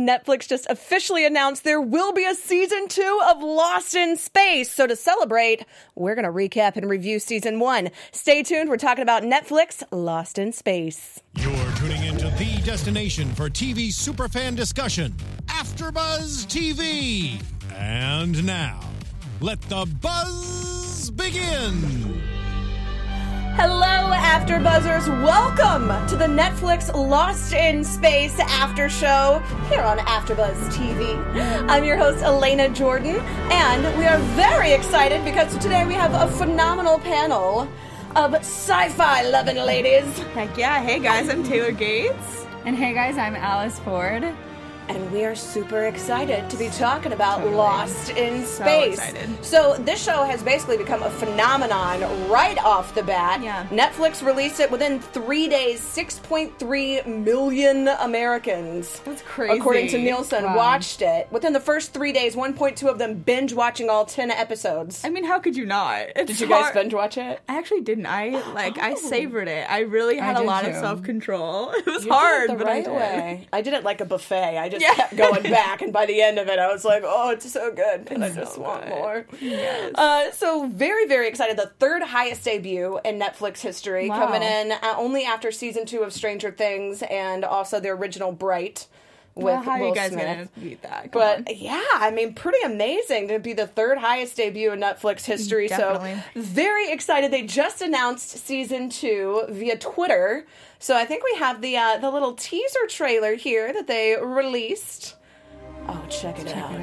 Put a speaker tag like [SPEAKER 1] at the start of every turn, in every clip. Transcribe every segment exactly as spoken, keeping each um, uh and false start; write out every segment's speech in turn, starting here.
[SPEAKER 1] Netflix just officially announced there will be a season two of Lost in Space. So to celebrate, we're going to recap and review season one. Stay tuned. We're talking about Netflix Lost in Space.
[SPEAKER 2] You're tuning into the destination for T V superfan discussion, AfterBuzz T V. And now, let the buzz begin.
[SPEAKER 1] Hello, AfterBuzzers. Welcome to the Netflix Lost in Space after show here on AfterBuzz T V. I'm your host, Elena Jordan, and we are very excited because today we have a phenomenal panel of sci-fi loving ladies.
[SPEAKER 3] Heck yeah. Hey guys, I'm Taylor Gates.
[SPEAKER 4] And hey guys, I'm Alice Ford.
[SPEAKER 1] And we are super excited to be talking about
[SPEAKER 4] Totally.
[SPEAKER 1] Lost in Space.
[SPEAKER 3] So excited.
[SPEAKER 1] So this show has basically become a phenomenon right off the bat.
[SPEAKER 3] Yeah.
[SPEAKER 1] Netflix released it within three days. six point three million Americans,
[SPEAKER 3] That's crazy.
[SPEAKER 1] according to Nielsen,
[SPEAKER 4] Wow.
[SPEAKER 1] watched it. Within the first three days, one point two of them binge watching all ten episodes.
[SPEAKER 3] I mean, how could you not? It's
[SPEAKER 1] Did you guys
[SPEAKER 3] hard-
[SPEAKER 1] binge watch it?
[SPEAKER 3] I actually didn't. I like I savored it. I really had
[SPEAKER 4] I
[SPEAKER 3] a
[SPEAKER 4] did
[SPEAKER 3] lot of
[SPEAKER 4] too.
[SPEAKER 3] self-control. It was
[SPEAKER 1] You
[SPEAKER 3] hard,
[SPEAKER 1] did it the
[SPEAKER 3] but
[SPEAKER 1] right
[SPEAKER 3] I did.
[SPEAKER 1] way. I did it like a buffet. I just
[SPEAKER 3] Yeah.
[SPEAKER 1] kept going back, and by the end of it, I was like, "Oh, it's so good," and I
[SPEAKER 3] It's
[SPEAKER 1] just
[SPEAKER 3] so
[SPEAKER 1] want
[SPEAKER 3] good.
[SPEAKER 1] more.
[SPEAKER 3] Yes.
[SPEAKER 1] Uh, so very, very excited. The third highest debut in Netflix history,
[SPEAKER 4] Wow.
[SPEAKER 1] coming in uh, only after season two of Stranger Things and also the original Bright with
[SPEAKER 3] Well, how are
[SPEAKER 1] Will
[SPEAKER 3] you guys
[SPEAKER 1] Smith.
[SPEAKER 3] gonna beat that? Come
[SPEAKER 1] But
[SPEAKER 3] on.
[SPEAKER 1] yeah, I mean, pretty amazing to be the third highest debut in Netflix history.
[SPEAKER 3] Definitely.
[SPEAKER 1] So very excited. They just announced season two via Twitter. So I think we have the uh, the little teaser trailer here that they released. Oh, check it out.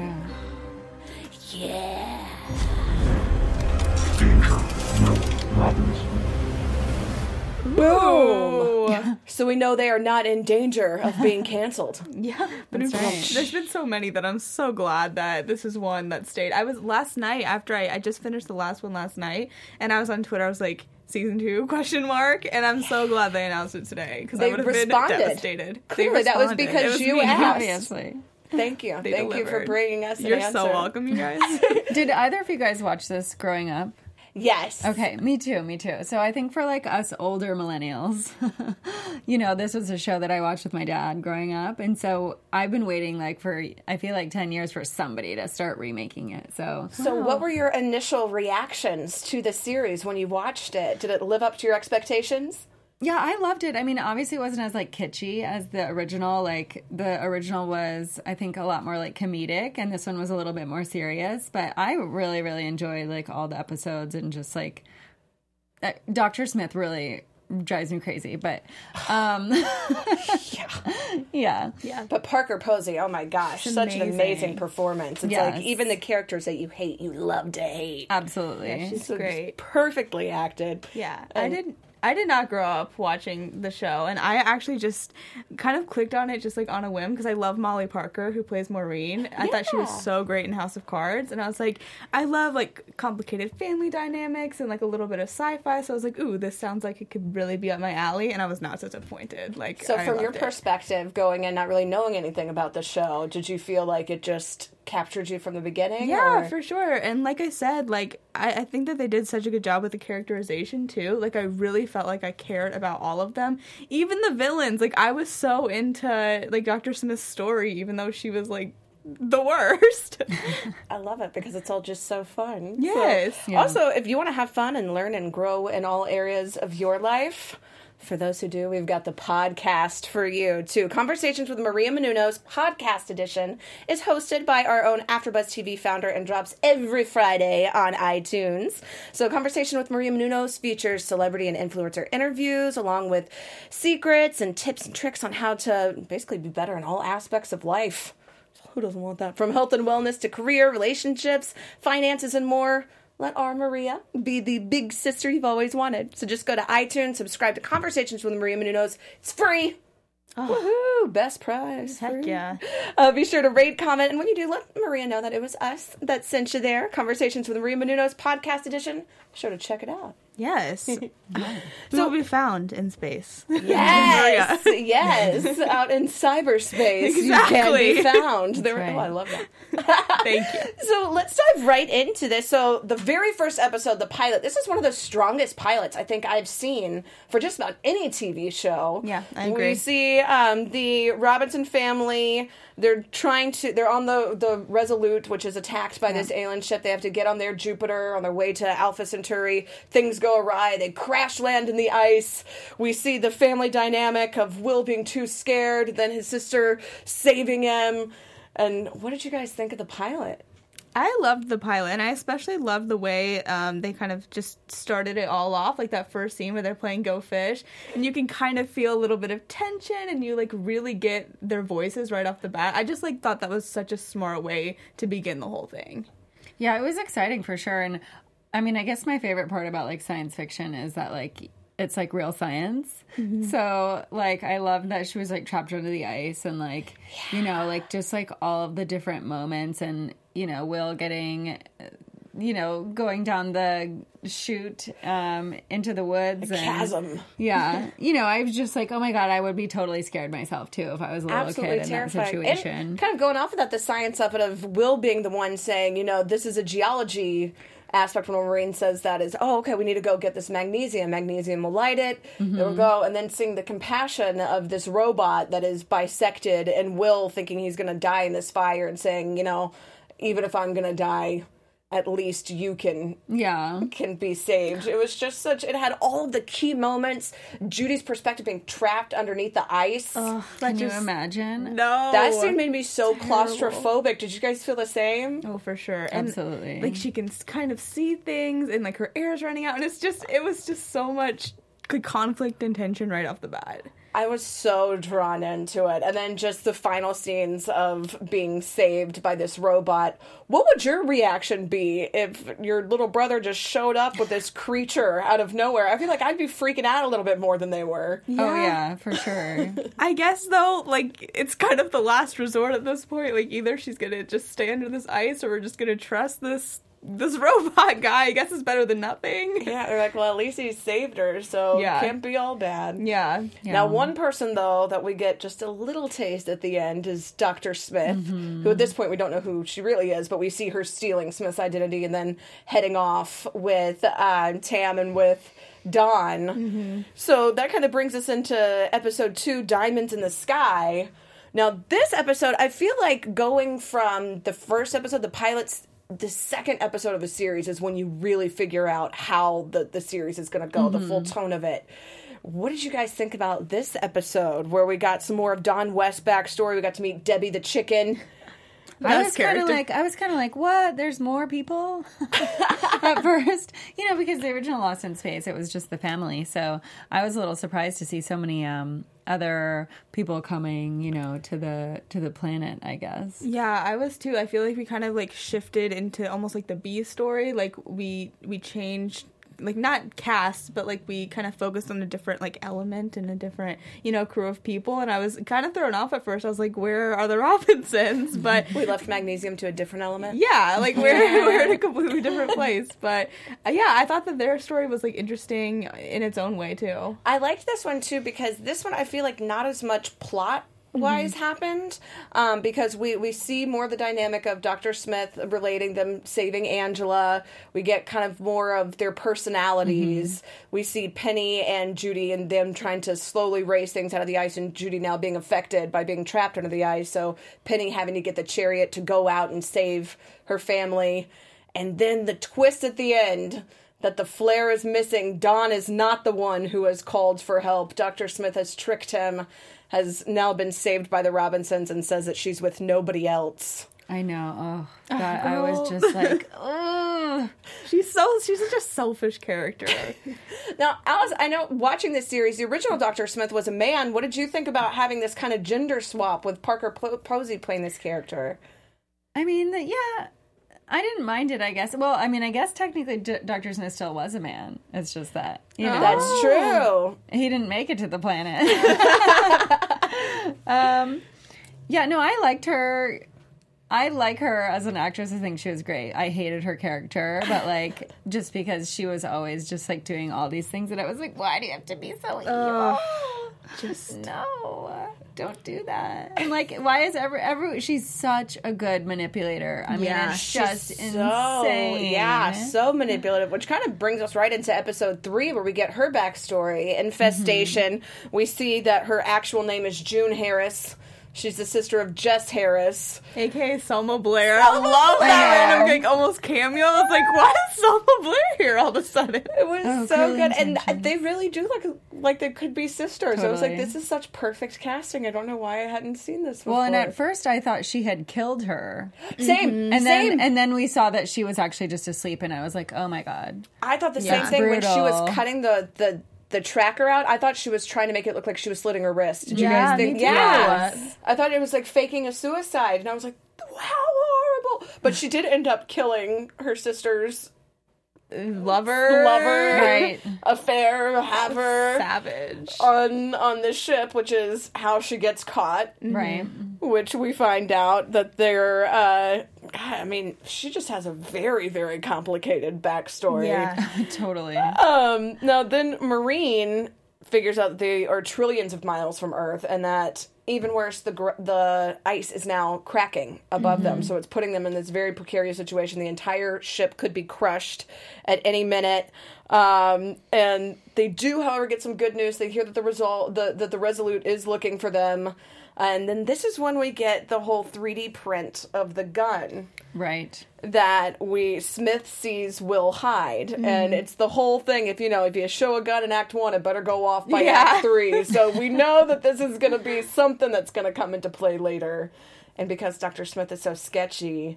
[SPEAKER 1] Yeah. Boom. So we know they are not in danger of being canceled.
[SPEAKER 3] Yeah, but
[SPEAKER 4] That's
[SPEAKER 3] it's-
[SPEAKER 4] right.
[SPEAKER 3] there's been so many that I'm so glad that this is one that stayed. I was last night after I, I just finished the last one last night, and I was on Twitter. I was like, season two question mark, and I'm so glad they announced it today because I
[SPEAKER 1] They
[SPEAKER 3] would have been
[SPEAKER 1] responded.
[SPEAKER 3] devastated. They
[SPEAKER 1] Clearly, that was
[SPEAKER 3] responded.
[SPEAKER 1] because
[SPEAKER 3] It was
[SPEAKER 1] you
[SPEAKER 3] me.
[SPEAKER 1] asked.
[SPEAKER 4] Obviously.
[SPEAKER 1] Thank you.
[SPEAKER 3] They
[SPEAKER 1] Thank you for
[SPEAKER 3] delivered.
[SPEAKER 1] bringing us an
[SPEAKER 3] You're
[SPEAKER 1] answer.
[SPEAKER 3] so welcome, you guys.
[SPEAKER 4] Did either of you guys watch this growing up?
[SPEAKER 1] Yes.
[SPEAKER 4] Okay, me too, me too. So I think for like us older millennials, you know, this was a show that I watched with my dad growing up. And so I've been waiting like for, I feel like ten years for somebody to start remaking it. So
[SPEAKER 1] So what were your initial reactions to the series when you watched it? Did it live up to your expectations?
[SPEAKER 4] yeah, I loved it. I mean, obviously it wasn't as like kitschy as the original. Like the original was, I think, a lot more like comedic, and this one was a little bit more serious. But I really, really enjoyed like all the episodes, and just like uh, Doctor Smith really drives me crazy. But um,
[SPEAKER 1] Yeah.
[SPEAKER 4] yeah,
[SPEAKER 3] Yeah.
[SPEAKER 1] But Parker Posey, oh my gosh,
[SPEAKER 3] It's
[SPEAKER 1] such an
[SPEAKER 3] amazing.
[SPEAKER 1] amazing performance. It's
[SPEAKER 4] Yes.
[SPEAKER 1] like even the characters that you hate, you love to hate.
[SPEAKER 4] absolutely.
[SPEAKER 3] She's
[SPEAKER 1] So
[SPEAKER 3] great.
[SPEAKER 1] Perfectly acted.
[SPEAKER 3] Yeah, I
[SPEAKER 1] And-
[SPEAKER 3] did. I did not grow up watching the show, and I actually just kind of clicked on it just like on a whim because I love Molly Parker, who plays Maureen. I thought she was
[SPEAKER 1] Yeah.
[SPEAKER 3] so great in House of Cards, and I was like, I love like complicated family dynamics and like a little bit of sci-fi. So I was like, ooh, this sounds like it could really be up my alley, and I was not disappointed. Like,
[SPEAKER 1] So
[SPEAKER 3] I
[SPEAKER 1] from your
[SPEAKER 3] loved it.
[SPEAKER 1] perspective, going in not really knowing anything about the show, did you feel like it just captured you from the beginning?
[SPEAKER 3] Yeah,
[SPEAKER 1] or-
[SPEAKER 3] for sure. And like I said, like I, I think that they did such a good job with the characterization too. Like I really felt like I cared about all of them. Even the villains. Like I was so into like Doctor Smith's story, even though she was like the worst.
[SPEAKER 1] I love it because it's all just so fun.
[SPEAKER 3] Yes.
[SPEAKER 1] So-
[SPEAKER 4] Yeah.
[SPEAKER 1] Also, if you want to have fun and learn and grow in all areas of your life, for those who do, we've got the podcast for you too. Conversations with Maria Menounos podcast edition is hosted by our own AfterBuzz T V founder and drops every Friday on iTunes. So Conversation with Maria Menounos features celebrity and influencer interviews along with secrets and tips and tricks on how to basically be better in all aspects of life. Who doesn't want that? From health and wellness to career, relationships, finances, and more. Let our Maria be the big sister you've always wanted. So just go to iTunes, subscribe to Conversations with Maria Menounos. It's free. Woohoo! Best prize.
[SPEAKER 3] Heck
[SPEAKER 1] Free.
[SPEAKER 3] yeah.
[SPEAKER 1] Uh, be sure to rate, comment, and when you do, let Maria know that it was us that sent you there. Conversations with Maria Menounos podcast edition. Be sure to check it out.
[SPEAKER 3] Yes. We will be found in space.
[SPEAKER 1] Yes, yes, out in cyberspace, you can be
[SPEAKER 3] Exactly.
[SPEAKER 1] found. There,
[SPEAKER 4] right.
[SPEAKER 1] Oh, I love that.
[SPEAKER 3] Thank you.
[SPEAKER 1] So let's dive right into this. So the very first episode, the pilot, this is one of the strongest pilots I think I've seen for just about any T V show.
[SPEAKER 3] Yeah, I
[SPEAKER 1] We
[SPEAKER 3] agree.
[SPEAKER 1] see um, the Robinson family they're trying to, they're on the, the Resolute, which is attacked by
[SPEAKER 4] Yeah.
[SPEAKER 1] this alien ship. They have to get on their Jupiter on their way to Alpha Centauri. Things go awry. They crash land in the ice. We see the family dynamic of Will being too scared, then his sister saving him. And what did you guys think of the pilot?
[SPEAKER 3] I loved the pilot, and I especially loved the way um, they kind of just started it all off, like that first scene where they're playing Go Fish, and you can kind of feel a little bit of tension, and you, like, really get their voices right off the bat. I just, like, thought that was such a smart way to begin the whole thing.
[SPEAKER 4] Yeah, it was exciting for sure. And I mean, I guess my favorite part about like science fiction is that like it's like real science. Mm-hmm. So like I love that she was like trapped under the ice and like, yeah. you know, like just like all of the different moments and, you know, Will getting, you know, going down the chute um, into the woods.
[SPEAKER 1] The
[SPEAKER 4] and,
[SPEAKER 1] chasm.
[SPEAKER 4] Yeah. You know, I was just like, oh my God, I would be totally scared myself too if I was a little
[SPEAKER 1] Absolutely
[SPEAKER 4] kid in
[SPEAKER 1] terrifying.
[SPEAKER 4] that situation.
[SPEAKER 1] And kind of going off of that, the science of it of Will being the one saying, you know, this is a geology aspect when a Marine says that is, oh, okay, we need to go get this magnesium. Magnesium will light it. Mm-hmm. There we go. And then seeing the compassion of this robot that is bisected and Will thinking he's going to die in this fire and saying, you know, even if I'm going to die, at least you can
[SPEAKER 4] yeah
[SPEAKER 1] can be saved. It was just such, it had all of the key moments. Judy's perspective being trapped underneath the ice.
[SPEAKER 4] Oh, can you imagine?
[SPEAKER 3] No.
[SPEAKER 1] That scene made me so terrible. Claustrophobic. Did you guys feel the same?
[SPEAKER 3] Oh, for sure. And,
[SPEAKER 4] absolutely.
[SPEAKER 3] like, she can kind of see things and, like, her air's running out. And it's just, it was just so much like, conflict and tension right off the bat.
[SPEAKER 1] I was so drawn into it. And then just the final scenes of being saved by this robot. What would your reaction be if your little brother just showed up with this creature out of nowhere? I feel like I'd be freaking out a little bit more than they were.
[SPEAKER 4] Yeah. Oh, yeah, for sure.
[SPEAKER 3] I guess, though, like, it's kind of the last resort at this point. Like, either she's going to just stay under this ice or we're just going to trust this This robot guy. I guess is better than nothing.
[SPEAKER 1] Yeah, they're like, well, at least he saved her, so
[SPEAKER 3] yeah.
[SPEAKER 1] it can't be all bad.
[SPEAKER 3] Yeah.
[SPEAKER 4] yeah.
[SPEAKER 1] Now, one person, though, that we get just a little taste at the end is Doctor Smith, mm-hmm. who at this point we don't know who she really is, but we see her stealing Smith's identity and then heading off with uh, Tam and with Dawn. Mm-hmm. So that kind of brings us into episode two, Diamonds in the Sky. Now, this episode, I feel like going from the first episode, the pilot's the second episode of a series is when you really figure out how the, the series is going to go, mm-hmm. the full tone of it. What did you guys think about this episode where we got some more of Dawn West backstory? We got to meet Debbie the chicken.
[SPEAKER 4] I was kind of like, I was kind of like, what? There's more people at first, you know, because the original Lost in Space, it was just the family. So I was a little surprised to see so many um, other people coming, you know, to the to the planet, I guess.
[SPEAKER 3] Yeah, I was too. I feel like we kind of like shifted into almost like the B story. Like we we changed. Like, not cast, but, like, we kind of focused on a different, like, element and a different, you know, crew of people. And I was kind of thrown off at first. I was like, where are the Robinsons? But
[SPEAKER 1] we left Magnesium to a different element.
[SPEAKER 3] Yeah, like, we're, we're in a completely different place. But, uh, yeah, I thought that their story was, like, interesting in its own way, too.
[SPEAKER 1] I liked this one, too, because this one I feel like not as much plot wise mm-hmm. happened um, because we, we see more of the dynamic of Doctor Smith relating them saving Angela. We get kind of more of their personalities. Mm-hmm. We see Penny and Judy and them trying to slowly raise things out of the ice and Judy now being affected by being trapped under the ice. So Penny having to get the chariot to go out and save her family. And then the twist at the end that the flare is missing. Dawn is not the one who has called for help. Doctor Smith has tricked him, has now been saved by the Robinsons and says that she's with nobody else.
[SPEAKER 4] I know. Oh, God, I was just like, ugh.
[SPEAKER 3] She's so, she's such a selfish character.
[SPEAKER 1] Now, Alice, I know watching this series, the original Doctor Smith was a man. What did you think about having this kind of gender swap with Parker Posey playing this character?
[SPEAKER 4] I mean, yeah. I didn't mind it, I guess. Well, I mean, I guess technically D- Doctor Smith still was a man. It's just that, you know.
[SPEAKER 1] Oh. That's true.
[SPEAKER 4] He didn't make it to the planet. um, yeah, no, I liked her. I like her as an actress. I think she was great. I hated her character, but, like, just because she was always just, like, doing all these things that I was like, why do you have to be so evil? Uh, just no. Don't do that. And, like, why is every, every, she's such a good manipulator. I mean, yeah, it's just
[SPEAKER 1] so,
[SPEAKER 4] insane.
[SPEAKER 1] Yeah, so manipulative, which kind of brings us right into episode three where we get her backstory, Infestation. Mm-hmm. We see that her actual name is June Harris. She's the sister of Jess Harris.
[SPEAKER 3] A K A Selma Blair. I love that random, like, almost cameo. I was like, why is Selma Blair here all of a sudden?
[SPEAKER 1] It was
[SPEAKER 4] Oh,
[SPEAKER 1] so
[SPEAKER 4] clearly
[SPEAKER 1] good. And
[SPEAKER 4] intentions.
[SPEAKER 1] they really do look like they could be sisters. I was like,
[SPEAKER 4] Totally.
[SPEAKER 1] this is such perfect casting. I don't know why I hadn't seen this before.
[SPEAKER 4] Well, and at first I thought she had killed her.
[SPEAKER 1] Same.
[SPEAKER 4] And
[SPEAKER 1] same.
[SPEAKER 4] then and then we saw that she was actually just asleep, and I was like, oh my god.
[SPEAKER 1] I thought the
[SPEAKER 3] Yeah.
[SPEAKER 1] same thing when she
[SPEAKER 4] Brutal.
[SPEAKER 1] was cutting the, the, the tracker out. I thought she was trying to make it look like she was slitting her wrist. Did you
[SPEAKER 3] Yeah,
[SPEAKER 1] guys think?
[SPEAKER 3] me too.
[SPEAKER 1] Yeah. I thought it was like faking a suicide. And I was like, how horrible. But she did end up killing her sister's
[SPEAKER 3] Lover.
[SPEAKER 1] lover,
[SPEAKER 4] Right.
[SPEAKER 1] affair, haver
[SPEAKER 3] Savage.
[SPEAKER 1] on on this ship, which is how she gets caught.
[SPEAKER 4] Right.
[SPEAKER 1] Which we find out that they're, uh, I mean, she just has a very, very complicated backstory.
[SPEAKER 3] Yeah.
[SPEAKER 4] Totally.
[SPEAKER 1] Um, now, then Marine figures out that they are trillions of miles from Earth, and that even worse, the gr- the ice is now cracking above them, so it's putting them in this very precarious situation. The entire ship could be crushed at any minute. Um, and they do, however, get some good news. They hear that the result, the that the Resolute is looking for them. And then this is when we get the whole three D print of the gun
[SPEAKER 4] Right.
[SPEAKER 1] that we Smith sees Will hide, and it's the whole thing. If you know, if you show a gun in Act One, it better go off by
[SPEAKER 3] Yeah.
[SPEAKER 1] Act Three. So we know that this is going to be something that's going to come into play later. And because Doctor Smith is so sketchy,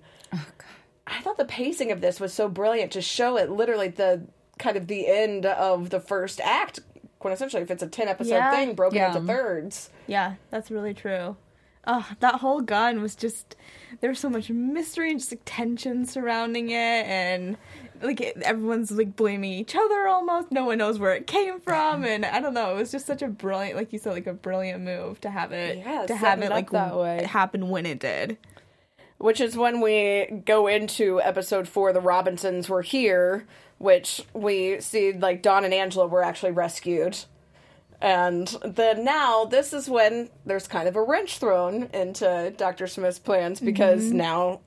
[SPEAKER 1] I thought the pacing of this was so brilliant to show it literally the kind of the end of the first act. Quintessentially, if it's a ten episode
[SPEAKER 3] Yeah.
[SPEAKER 1] thing broken
[SPEAKER 4] Yeah.
[SPEAKER 1] into thirds.
[SPEAKER 3] Yeah, that's really true. Oh, that whole gun was just, there was so much mystery and just like tension surrounding it, and like it, everyone's like blaming each other almost. No one knows where it came from, and I don't know. It was just such a brilliant, like you said, like a brilliant move to have it,
[SPEAKER 1] Yeah,
[SPEAKER 3] to have
[SPEAKER 1] setting
[SPEAKER 3] it
[SPEAKER 1] it up
[SPEAKER 3] like
[SPEAKER 1] that
[SPEAKER 3] w-
[SPEAKER 1] way.
[SPEAKER 3] happen when it did.
[SPEAKER 1] Which is when we go into episode four, the Robinsons were here, which we see like Dawn and Angela were actually rescued. And then now this is when there's kind of a wrench thrown into Doctor Smith's plans because
[SPEAKER 3] Mm-hmm.
[SPEAKER 1] now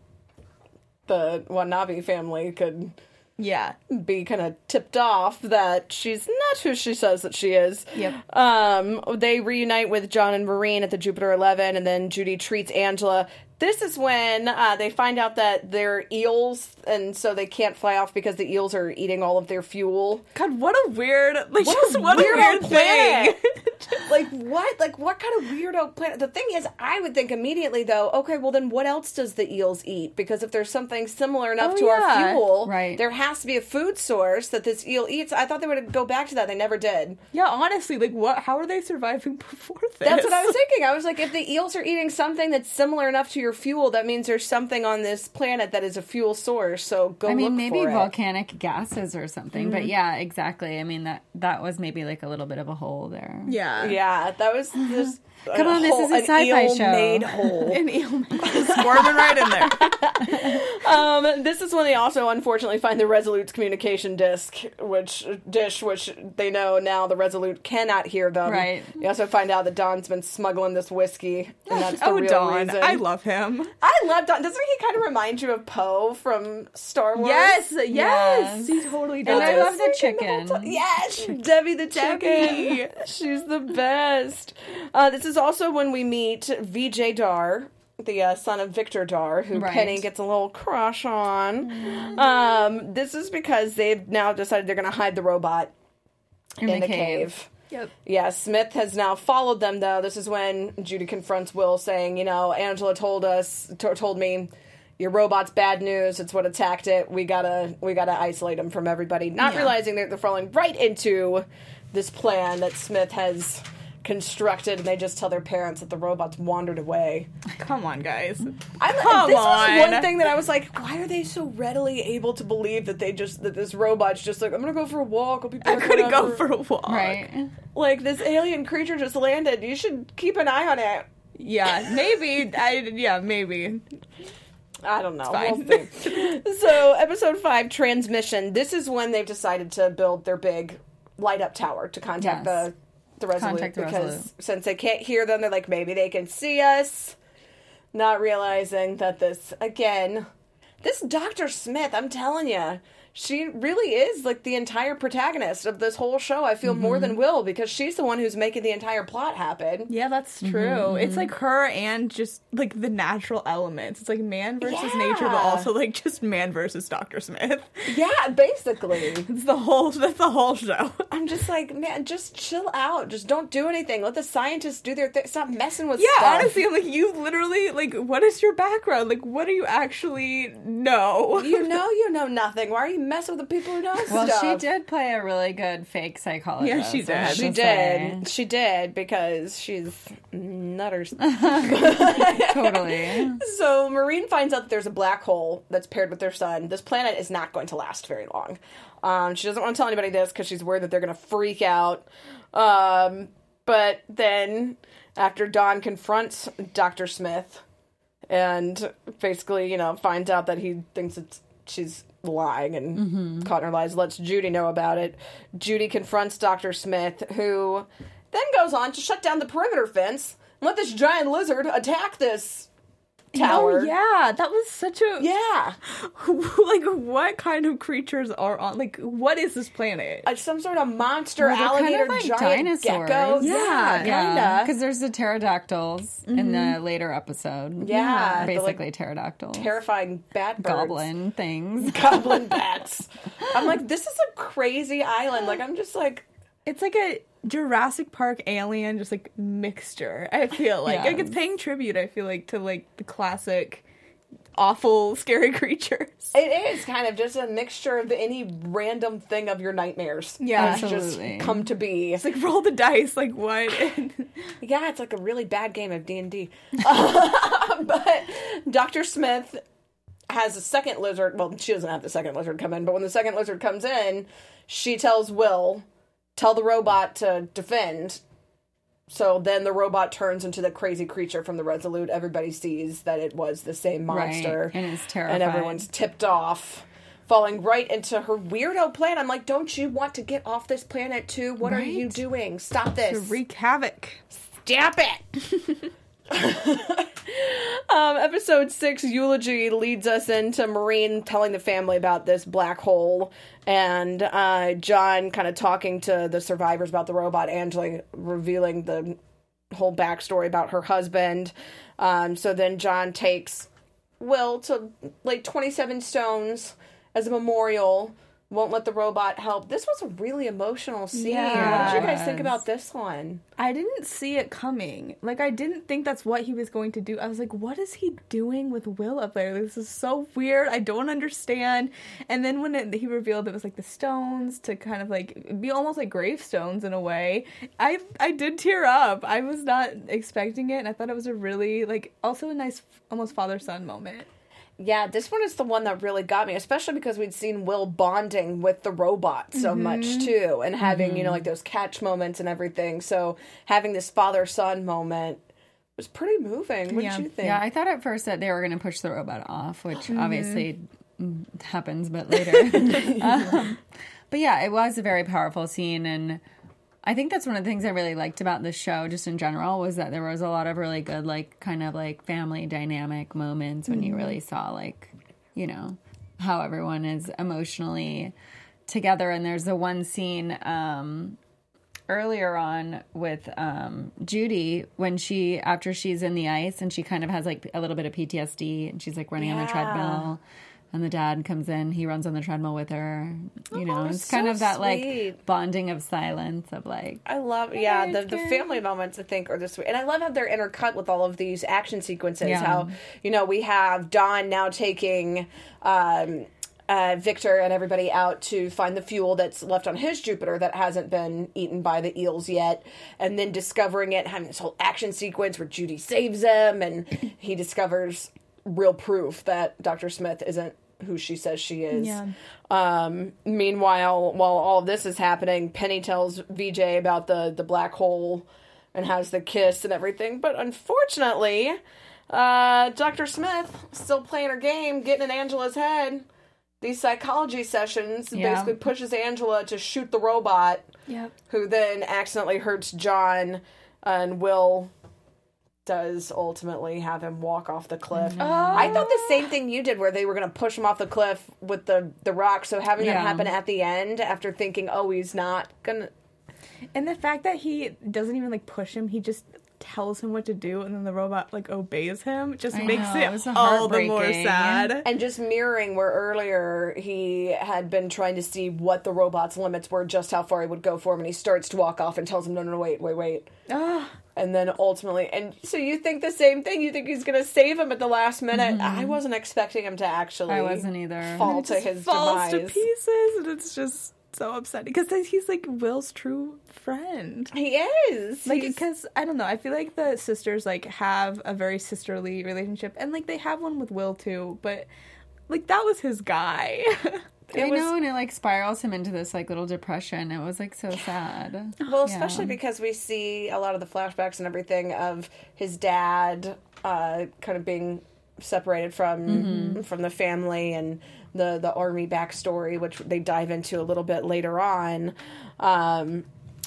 [SPEAKER 1] the Watanabe family could
[SPEAKER 3] Yeah.
[SPEAKER 1] be kind of tipped off that she's not who she says that she is.
[SPEAKER 3] Yep.
[SPEAKER 1] Um, they reunite with John and Marine at the Jupiter eleven, and then Judy treats Angela. This is when uh, they find out that they're eels, and so they can't fly off because the eels are eating all of their fuel.
[SPEAKER 3] God, what a weird, like
[SPEAKER 1] What
[SPEAKER 3] just
[SPEAKER 1] a
[SPEAKER 3] what a
[SPEAKER 1] weirdo
[SPEAKER 3] weird
[SPEAKER 1] planet.
[SPEAKER 3] thing.
[SPEAKER 1] Like, what? Like, what kind of weirdo planet? The thing is, I would think immediately, though, okay, well, then what else does the eels eat? Because if there's something similar enough
[SPEAKER 3] Oh,
[SPEAKER 1] to
[SPEAKER 3] yeah.
[SPEAKER 1] our fuel,
[SPEAKER 4] Right.
[SPEAKER 1] there has to be a food source that this eel eats. I thought they would go back to that. They never did.
[SPEAKER 3] Yeah, honestly, like what? How are they surviving before this?
[SPEAKER 1] That's what I was thinking. I was like, if the eels are eating something that's similar enough to your fuel, that means there's something on this planet that is a fuel source. So go
[SPEAKER 4] I mean,
[SPEAKER 1] look
[SPEAKER 4] maybe
[SPEAKER 1] for it.
[SPEAKER 4] volcanic gases or something. But yeah, exactly. I mean, that that was maybe like a little bit of a hole there.
[SPEAKER 3] Yeah.
[SPEAKER 1] Yeah, that was this.
[SPEAKER 4] Come on, this is a
[SPEAKER 1] an
[SPEAKER 4] sci-fi show.
[SPEAKER 1] eel-made hole.
[SPEAKER 3] An eel squirming right in there.
[SPEAKER 1] Um, this is when they also unfortunately find the Resolute's communication disc, which dish, which they know now the Resolute cannot hear them.
[SPEAKER 4] Right.
[SPEAKER 1] You also find out that Don's been smuggling this whiskey, and that's the
[SPEAKER 3] Oh,
[SPEAKER 1] real
[SPEAKER 3] Dawn.
[SPEAKER 1] reason.
[SPEAKER 3] I love him.
[SPEAKER 1] I love Don. Doesn't he kind of remind you of Poe from Star Wars?
[SPEAKER 3] Yes, yes,
[SPEAKER 4] Yes.
[SPEAKER 3] he totally
[SPEAKER 4] And
[SPEAKER 3] does.
[SPEAKER 4] I love the
[SPEAKER 1] Thinking whole
[SPEAKER 4] chicken.
[SPEAKER 1] time- Yes, Debbie the
[SPEAKER 3] Debbie.
[SPEAKER 1] chicken. She's the best. Uh, this is also when we meet V J Dar, the uh, son of Victor Dar, who
[SPEAKER 4] Right.
[SPEAKER 1] Penny gets a little crush on. Um, this is because they've now decided they're going to hide the robot
[SPEAKER 4] In,
[SPEAKER 1] in,
[SPEAKER 4] the,
[SPEAKER 1] the
[SPEAKER 4] cave.
[SPEAKER 1] cave.
[SPEAKER 3] Yep.
[SPEAKER 1] Yeah, Smith has now followed them, though. This is when Judy confronts Will, saying, you know, Angela told us, to- told me, your robot's bad news. It's what attacked it. We gotta, we gotta isolate him from everybody. Not
[SPEAKER 3] Yeah.
[SPEAKER 1] realizing that they're falling right into this plan that Smith has constructed, and they just tell their parents that the robot's wandered away.
[SPEAKER 3] Come on, guys.
[SPEAKER 1] I'm,
[SPEAKER 3] Come
[SPEAKER 1] this was
[SPEAKER 3] on.
[SPEAKER 1] one thing that I was like, why are they so readily able to believe that they just that this robot's just like, I'm gonna go for a walk. I'll be
[SPEAKER 3] I
[SPEAKER 1] back
[SPEAKER 3] couldn't go
[SPEAKER 1] whenever."
[SPEAKER 3] for a walk.
[SPEAKER 4] Right.
[SPEAKER 1] Like, this alien creature just landed. You should keep an eye on it.
[SPEAKER 3] Yeah, maybe. I yeah, maybe.
[SPEAKER 1] I don't know.
[SPEAKER 3] fine.
[SPEAKER 1] We'll see. So, episode five, transmission. This is when they've decided to build their big light up tower to contact
[SPEAKER 4] Yes.
[SPEAKER 1] the the Resolute,
[SPEAKER 4] Contact the
[SPEAKER 1] because
[SPEAKER 4] Resolute.
[SPEAKER 1] since they can't hear them, they're like, maybe they can see us. Not realizing that this again, this Doctor Smith, I'm telling you, she really is like the entire protagonist of this whole show. I feel mm-hmm. more than Will, because she's the one who's making the entire plot happen.
[SPEAKER 3] Yeah, that's true. Mm-hmm. It's like her and just like the natural elements. It's like man versus yeah. nature, but also like just man versus Doctor Smith.
[SPEAKER 1] Yeah, basically.
[SPEAKER 3] It's the whole, that's the whole show.
[SPEAKER 1] I'm just like, man, just chill out. Just don't do anything. Let the scientists do their thing. Stop messing with
[SPEAKER 3] yeah,
[SPEAKER 1] stuff.
[SPEAKER 3] Yeah, honestly, I'm like, you literally, like, what is your background? Like, what do you actually know?
[SPEAKER 1] You know you know nothing. Why are you messing with the people who know
[SPEAKER 4] well,
[SPEAKER 1] stuff?
[SPEAKER 4] Well, she did play a really good fake psychologist.
[SPEAKER 3] Yeah, she did.
[SPEAKER 1] She did. Say. She did, because she's nutters.
[SPEAKER 4] Totally.
[SPEAKER 1] So Maureen finds out that there's a black hole that's paired with their sun. This planet is not going to last very long. Um, she doesn't want to tell anybody this because she's worried that they're going to freak out. Um, but then, after Dawn confronts Doctor Smith and basically, you know, finds out that he thinks it's she's lying and mm-hmm. caught in her lies, lets Judy know about it. Judy confronts Doctor Smith, who then goes on to shut down the perimeter fence and let this giant lizard attack this tower.
[SPEAKER 3] Oh, yeah. That was such a...
[SPEAKER 1] Yeah.
[SPEAKER 3] Like, what kind of creatures are on... Like, what is this planet?
[SPEAKER 1] Uh, some sort of monster,
[SPEAKER 4] well,
[SPEAKER 1] alligator,
[SPEAKER 4] kind of like
[SPEAKER 1] giant
[SPEAKER 4] dinosaurs.
[SPEAKER 1] gecko.
[SPEAKER 3] Yeah,
[SPEAKER 1] yeah.
[SPEAKER 4] Because there's the pterodactyls mm-hmm. in the later episode.
[SPEAKER 1] Yeah.
[SPEAKER 4] Basically
[SPEAKER 1] the, like,
[SPEAKER 4] pterodactyls.
[SPEAKER 1] Terrifying bat birds.
[SPEAKER 4] Goblin things.
[SPEAKER 1] Goblin bats. I'm like, this is a crazy island. Like, I'm just like...
[SPEAKER 3] It's like a Jurassic Park alien, just like mixture. I feel like
[SPEAKER 4] yeah.
[SPEAKER 3] like it's paying tribute. I feel like to like the classic, awful, scary creatures.
[SPEAKER 1] It is kind of just a mixture of any random thing of your nightmares.
[SPEAKER 3] Yeah,
[SPEAKER 4] absolutely.
[SPEAKER 1] Just come to be.
[SPEAKER 3] It's like roll the dice. Like what?
[SPEAKER 1] Yeah, it's like a really bad game of D and D. But Doctor Smith has a second lizard. Well, she doesn't have the second lizard come in, but when the second lizard comes in, she tells Will, tell the robot to defend. So then the robot turns into the crazy creature from the Resolute. Everybody sees that it was the same monster.
[SPEAKER 4] Right. And is terrified.
[SPEAKER 1] And everyone's tipped off, falling right into her weirdo plan. I'm like, don't you want to get off this planet too? What right? are you doing? Stop this.
[SPEAKER 3] To wreak havoc.
[SPEAKER 1] Stop it. um, episode six, Eulogy, leads us into Maureen telling the family about this black hole, and uh, John kind of talking to the survivors about the robot, Angela revealing the whole backstory about her husband. Um, so then John takes Will to like twenty-seven stones as a memorial. Won't let the robot help. This was a really emotional scene.
[SPEAKER 3] Yeah,
[SPEAKER 1] what did you guys think about this one?
[SPEAKER 3] I didn't see it coming. Like, I didn't think that's what he was going to do. I was like, what is he doing with Will up there? This is so weird. I don't understand. And then when it, he revealed it was, like, the stones to kind of, like, be almost like gravestones in a way, I I did tear up. I was not expecting it, and I thought it was a really, like, also a nice, almost father-son moment.
[SPEAKER 1] Yeah, this one is the one that really got me, especially because we'd seen Will bonding with the robot so mm-hmm. much, too, and having, mm-hmm. you know, like those catch moments and everything. So having this father-son moment was pretty moving. What
[SPEAKER 3] yeah.
[SPEAKER 1] did you think?
[SPEAKER 4] Yeah, I thought at first that they were going to push the robot off, which mm-hmm. obviously happens, but later. um, but yeah, it was a very powerful scene, and I think that's one of the things I really liked about this show, just in general, was that there was a lot of really good, like, kind of, like, family dynamic moments when mm-hmm. you really saw, like, you know, how everyone is emotionally together. And there's the one scene um, earlier on with um, Judy when she, after she's in the ice and she kind of has, like, a little bit of P T S D and she's, like, running yeah. on the treadmill. And the dad comes in, he runs on the treadmill with her. You know,
[SPEAKER 1] oh,
[SPEAKER 4] it's
[SPEAKER 1] so
[SPEAKER 4] kind of that,
[SPEAKER 1] sweet.
[SPEAKER 4] like, bonding of silence of, like...
[SPEAKER 1] I love, yeah, the, the family moments, I think, are the sweet. And I love how they're intercut with all of these action sequences.
[SPEAKER 4] Yeah.
[SPEAKER 1] How, you know, we have Dawn now taking um, uh, Victor and everybody out to find the fuel that's left on his Jupiter that hasn't been eaten by the eels yet. And then discovering it, having this whole action sequence where Judy saves him and he discovers real proof that Doctor Smith isn't who she says she is.
[SPEAKER 3] Yeah.
[SPEAKER 1] Um, meanwhile, while all of this is happening, Penny tells V J about the, the black hole and has the kiss and everything. But unfortunately, uh, Doctor Smith still playing her game, getting in Angela's head. These psychology sessions
[SPEAKER 4] yeah.
[SPEAKER 1] basically pushes Angela to shoot the robot,
[SPEAKER 3] yep.
[SPEAKER 1] who then accidentally hurts John and Will does ultimately have him walk off the cliff. I thought the same thing you did, where they were going to push him off the cliff with the, the rock, so having
[SPEAKER 4] Yeah.
[SPEAKER 1] that happen at the end after thinking, oh, he's not going to...
[SPEAKER 3] And the fact that he doesn't even like push him, he just tells him what to do, and then the robot like obeys him, just
[SPEAKER 4] I
[SPEAKER 3] makes
[SPEAKER 4] know, it was
[SPEAKER 3] it all the more
[SPEAKER 4] heartbreaking.
[SPEAKER 3] sad.
[SPEAKER 1] And just mirroring where earlier he had been trying to see what the robot's limits were, just how far he would go for him, and he starts to walk off and tells him, no, no, no, wait, wait, wait.
[SPEAKER 3] Ah,
[SPEAKER 1] And then ultimately, and so you think the same thing, you think he's going to save him at the last minute. I wasn't expecting him to actually
[SPEAKER 4] I wasn't either.
[SPEAKER 1] fall
[SPEAKER 3] it
[SPEAKER 1] to
[SPEAKER 3] just
[SPEAKER 1] his
[SPEAKER 3] falls
[SPEAKER 1] demise.
[SPEAKER 3] to pieces, and it's just so upsetting because he's like Will's true friend.
[SPEAKER 1] He is.
[SPEAKER 3] Like,
[SPEAKER 1] He's-
[SPEAKER 3] because I don't know, I feel like the sisters like have a very sisterly relationship, and like they have one with Will too. But like that was his guy.
[SPEAKER 1] It
[SPEAKER 4] I
[SPEAKER 1] was-
[SPEAKER 4] know, and it like spirals him into this like little depression. It was like so sad.
[SPEAKER 1] Well, especially because we see a lot of the flashbacks and everything of his dad uh, kind of being separated from
[SPEAKER 4] Mm-hmm.
[SPEAKER 1] from the family and the the army backstory, which they dive into a little bit later on, um,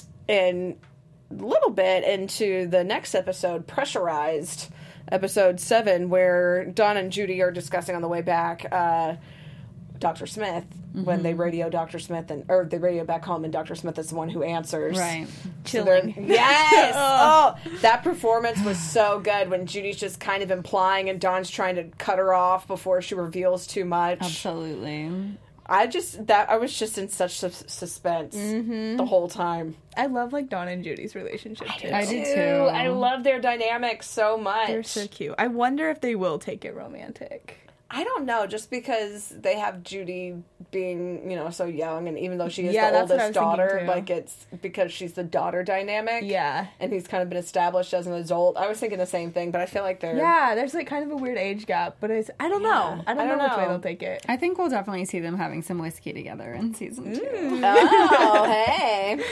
[SPEAKER 1] and a little bit into the next episode, Pressurized, episode seven, where Don and Judy are discussing on the way back. Uh, Doctor Smith, when they radio Doctor Smith, and or they radio back home, and Doctor Smith is the one who answers.
[SPEAKER 4] Right.
[SPEAKER 1] So they're-
[SPEAKER 3] Chilling.
[SPEAKER 1] yes. oh, that performance was so good when Judy's just kind of implying, and Dawn's trying to cut her off before she reveals too much.
[SPEAKER 4] Absolutely.
[SPEAKER 1] I just that I was just in such sus- suspense the whole time.
[SPEAKER 3] I love like Dawn and Judy's relationship too.
[SPEAKER 4] I do too.
[SPEAKER 1] I love their dynamic so much.
[SPEAKER 3] They're so cute. I wonder if they will take it romantic.
[SPEAKER 1] I don't know, just because they have Judy being, you know, so young, and even though she is
[SPEAKER 3] Yeah,
[SPEAKER 1] the
[SPEAKER 3] that's what I
[SPEAKER 1] oldest
[SPEAKER 3] was thinking,
[SPEAKER 1] daughter,
[SPEAKER 3] too.
[SPEAKER 1] like it's because she's the daughter dynamic.
[SPEAKER 3] Yeah.
[SPEAKER 1] And he's kind of been established as an adult. I was thinking the same thing, but I feel like they're
[SPEAKER 3] Yeah, there's like kind of a weird age gap, but it's I don't know. I don't,
[SPEAKER 1] I don't
[SPEAKER 3] know, which way
[SPEAKER 1] know.
[SPEAKER 3] they'll take it.
[SPEAKER 4] I think we'll definitely see them having some whiskey together in season two.
[SPEAKER 1] Oh, hey.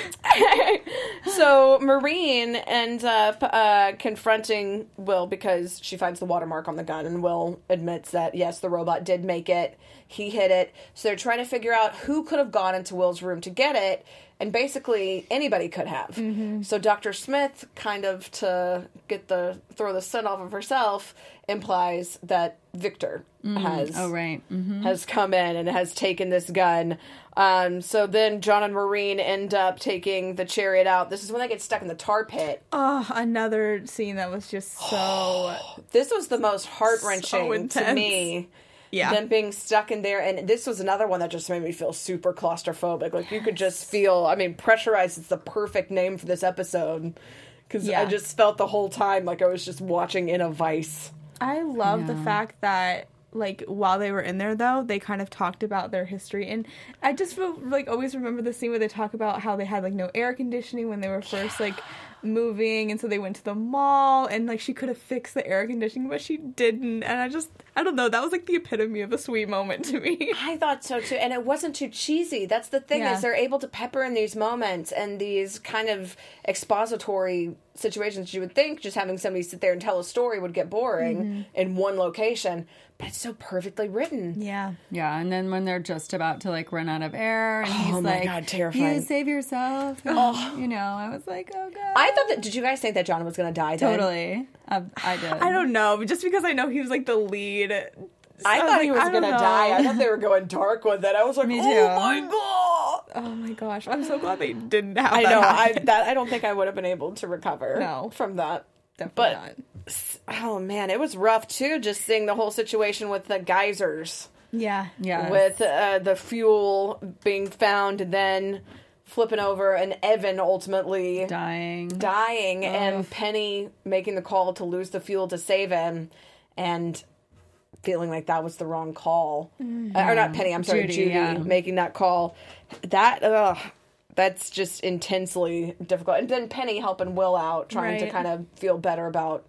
[SPEAKER 1] So Marine ends up uh, confronting Will because she finds the watermark on the gun, and Will admits that, yes, the robot did make it. He hit it. So they're trying to figure out who could have gone into Will's room to get it, and basically anybody could have. So Doctor Smith, kind of to get the throw the scent off of herself, implies that Victor has
[SPEAKER 4] Oh, right. Mm-hmm.
[SPEAKER 1] has come in and has taken this gun. Um, so then John and Maureen end up taking the chariot out. This is when they get stuck in the tar pit.
[SPEAKER 3] Oh, another scene that was just so
[SPEAKER 1] This was the most
[SPEAKER 3] So
[SPEAKER 1] heart-wrenching to
[SPEAKER 3] intense.
[SPEAKER 1] me.
[SPEAKER 3] yeah.
[SPEAKER 1] Them being stuck in there. And this was another one that just made me feel super claustrophobic. Like, you could just feel, I mean, Pressurized is the perfect name for this episode. Because
[SPEAKER 3] Yeah.
[SPEAKER 1] I just felt the whole time like I was just watching in a vice.
[SPEAKER 3] I love the
[SPEAKER 4] Yeah.
[SPEAKER 3] fact that like while they were in there though, they kind of talked about their history, and I just feel like always remember the scene where they talk about how they had like no air conditioning when they were first like moving, and so they went to the mall, and like she could have fixed the air conditioning but she didn't, and I just I don't know, that was like the epitome of a sweet moment to me.
[SPEAKER 1] I thought so too, and it wasn't too cheesy. That's the thing,
[SPEAKER 3] Yeah.
[SPEAKER 1] is they're able to pepper in these moments and these kind of expository situations. You would think just having somebody sit there and tell a story would get boring
[SPEAKER 3] Mm-hmm.
[SPEAKER 1] in one location, but it's so perfectly written.
[SPEAKER 3] Yeah.
[SPEAKER 4] Yeah, and then when they're just about to like run out of air, and he's
[SPEAKER 1] Oh my
[SPEAKER 4] like,
[SPEAKER 1] God, terrifying.
[SPEAKER 4] "You save yourself." And, you know, I was like, "Oh God."
[SPEAKER 1] I thought that. Did you guys think that John was going to die? Then?
[SPEAKER 4] totally. I, I did.
[SPEAKER 3] I don't know, just because I know he was like the lead.
[SPEAKER 1] I
[SPEAKER 3] I was
[SPEAKER 1] thought he
[SPEAKER 3] like,
[SPEAKER 1] was
[SPEAKER 3] I
[SPEAKER 1] going to
[SPEAKER 3] don't
[SPEAKER 1] die. I
[SPEAKER 3] know.
[SPEAKER 1] thought they were going dark with it. I was like,
[SPEAKER 4] Me
[SPEAKER 1] oh
[SPEAKER 4] too.
[SPEAKER 1] my God.
[SPEAKER 3] Oh my gosh, I'm so glad they didn't have
[SPEAKER 1] I
[SPEAKER 3] that
[SPEAKER 1] know. I
[SPEAKER 3] happen.
[SPEAKER 1] that I don't think I would have been able to recover
[SPEAKER 3] No.
[SPEAKER 1] from that.
[SPEAKER 3] Definitely
[SPEAKER 1] but-
[SPEAKER 3] not.
[SPEAKER 1] Oh man, it was rough too. Just seeing the whole situation with the geysers,
[SPEAKER 3] Yeah.
[SPEAKER 4] Yeah.
[SPEAKER 1] with uh, the fuel being found and then flipping over, and Evan ultimately
[SPEAKER 4] dying.
[SPEAKER 1] dying, and Penny making the call to lose the fuel to save him, and feeling like that was the wrong call. Uh, or not Penny, I'm sorry,
[SPEAKER 4] Judy,
[SPEAKER 1] Judy,
[SPEAKER 4] yeah.
[SPEAKER 1] making that call. That, ugh, that's just intensely difficult. And then Penny helping Will out, trying to
[SPEAKER 3] Right.
[SPEAKER 1] kind of feel better about.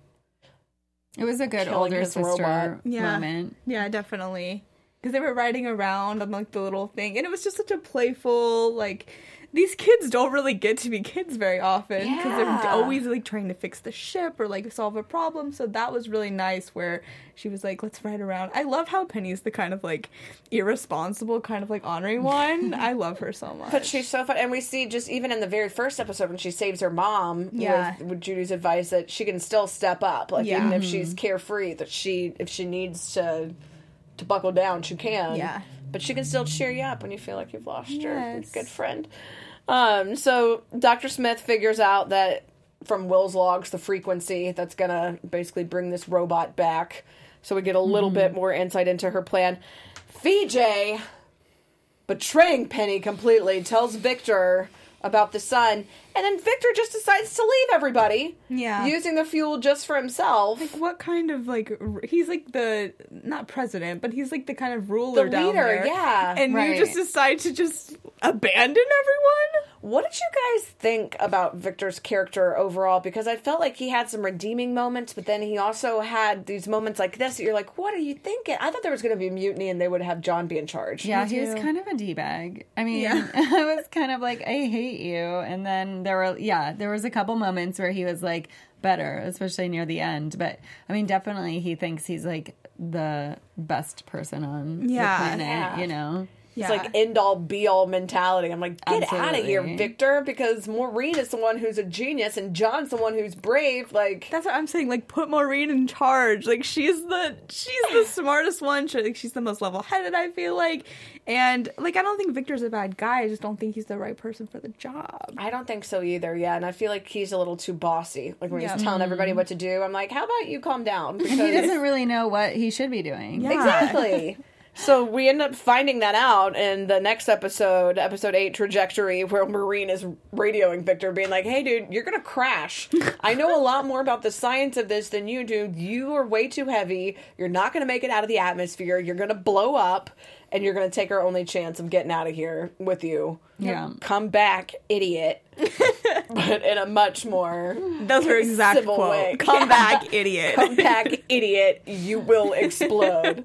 [SPEAKER 4] It was a good
[SPEAKER 1] Killing
[SPEAKER 4] older
[SPEAKER 1] his
[SPEAKER 4] sister
[SPEAKER 1] robot.
[SPEAKER 3] Yeah.
[SPEAKER 4] moment.
[SPEAKER 3] Yeah, definitely. Because they were riding around on like the little thing, and it was just such a playful, like, these kids don't really get to be kids very often because
[SPEAKER 1] Yeah.
[SPEAKER 3] they're always like trying to fix the ship or like solve a problem. So that was really nice where she was like, let's ride around. I love how Penny's the kind of like irresponsible, kind of like ornery one. I love her so much.
[SPEAKER 1] But she's so fun. And we see just even in the very first episode when she saves her mom
[SPEAKER 3] Yeah.
[SPEAKER 1] with, with Judy's advice that she can still step up. Like,
[SPEAKER 3] Yeah.
[SPEAKER 1] even if she's carefree, that she, if she needs to to buckle down, she can.
[SPEAKER 3] Yeah.
[SPEAKER 1] But she can still cheer you up when you feel like you've lost your
[SPEAKER 3] Yes.
[SPEAKER 1] good friend. Um, so Doctor Smith figures out that from Will's logs, the frequency that's going to basically bring this robot back. So we get a little
[SPEAKER 3] Mm-hmm.
[SPEAKER 1] bit more insight into her plan. V J, betraying Penny completely, tells Victor about the sun, and then Victor just decides to leave everybody.
[SPEAKER 3] Yeah.
[SPEAKER 1] Using the fuel just for himself.
[SPEAKER 3] What kind of like r- he's like the not president, but he's like the kind of ruler
[SPEAKER 1] The
[SPEAKER 3] down
[SPEAKER 1] leader,
[SPEAKER 3] there.
[SPEAKER 1] yeah.
[SPEAKER 3] And
[SPEAKER 4] Right.
[SPEAKER 3] you just decide to just abandon everyone?
[SPEAKER 1] What did you guys think about Victor's character overall? Because I felt like he had some redeeming moments, but then he also had these moments like this that you're like, what are you thinking? I thought there was going to be a mutiny and they would have John be in charge.
[SPEAKER 4] Yeah,
[SPEAKER 3] Me
[SPEAKER 4] he was
[SPEAKER 3] too.
[SPEAKER 4] kind of a d-bag. I mean,
[SPEAKER 3] Yeah.
[SPEAKER 4] I was kind of like, I hate you. And then there were, yeah, there was a couple moments where he was like better, especially near the end. But I mean, definitely he thinks he's like the best person on
[SPEAKER 3] Yeah.
[SPEAKER 4] the planet,
[SPEAKER 1] Yeah.
[SPEAKER 4] you know?
[SPEAKER 1] It's
[SPEAKER 3] Yeah.
[SPEAKER 1] like end all be all mentality. I'm like, get out of here,
[SPEAKER 4] Absolutely.
[SPEAKER 1] Victor, because Maureen is the one who's a genius and John's the one who's brave. Like,
[SPEAKER 3] That's what I'm saying. Like, put Maureen in charge. Like, she's the she's the smartest one. She, like, she's the most level-headed, I feel like. And like, I don't think Victor's a bad guy. I just don't think he's the right person for the job.
[SPEAKER 1] I don't think so either. Yeah, and I feel like he's a little too bossy. Like when
[SPEAKER 3] Yeah.
[SPEAKER 1] he's telling everybody what to do, I'm like, how about you calm down? Because
[SPEAKER 4] He doesn't really know what he should be doing.
[SPEAKER 3] Yeah.
[SPEAKER 1] exactly. So we end up finding that out in the next episode, episode eight, Trajectory, where Maureen is radioing Victor, being like, hey, dude, you're going to crash. I know a lot more about the science of this than you do. You are way too heavy. You're not going to make it out of the atmosphere. You're going to blow up, and you're going to take our only chance of getting out of here with you.
[SPEAKER 4] Yeah.
[SPEAKER 1] Come back, idiot. But in a much more
[SPEAKER 3] That's her exact
[SPEAKER 1] civil
[SPEAKER 3] quote.
[SPEAKER 1] way.
[SPEAKER 3] Come
[SPEAKER 1] Yeah.
[SPEAKER 3] back, idiot.
[SPEAKER 1] Come back, idiot, you will explode.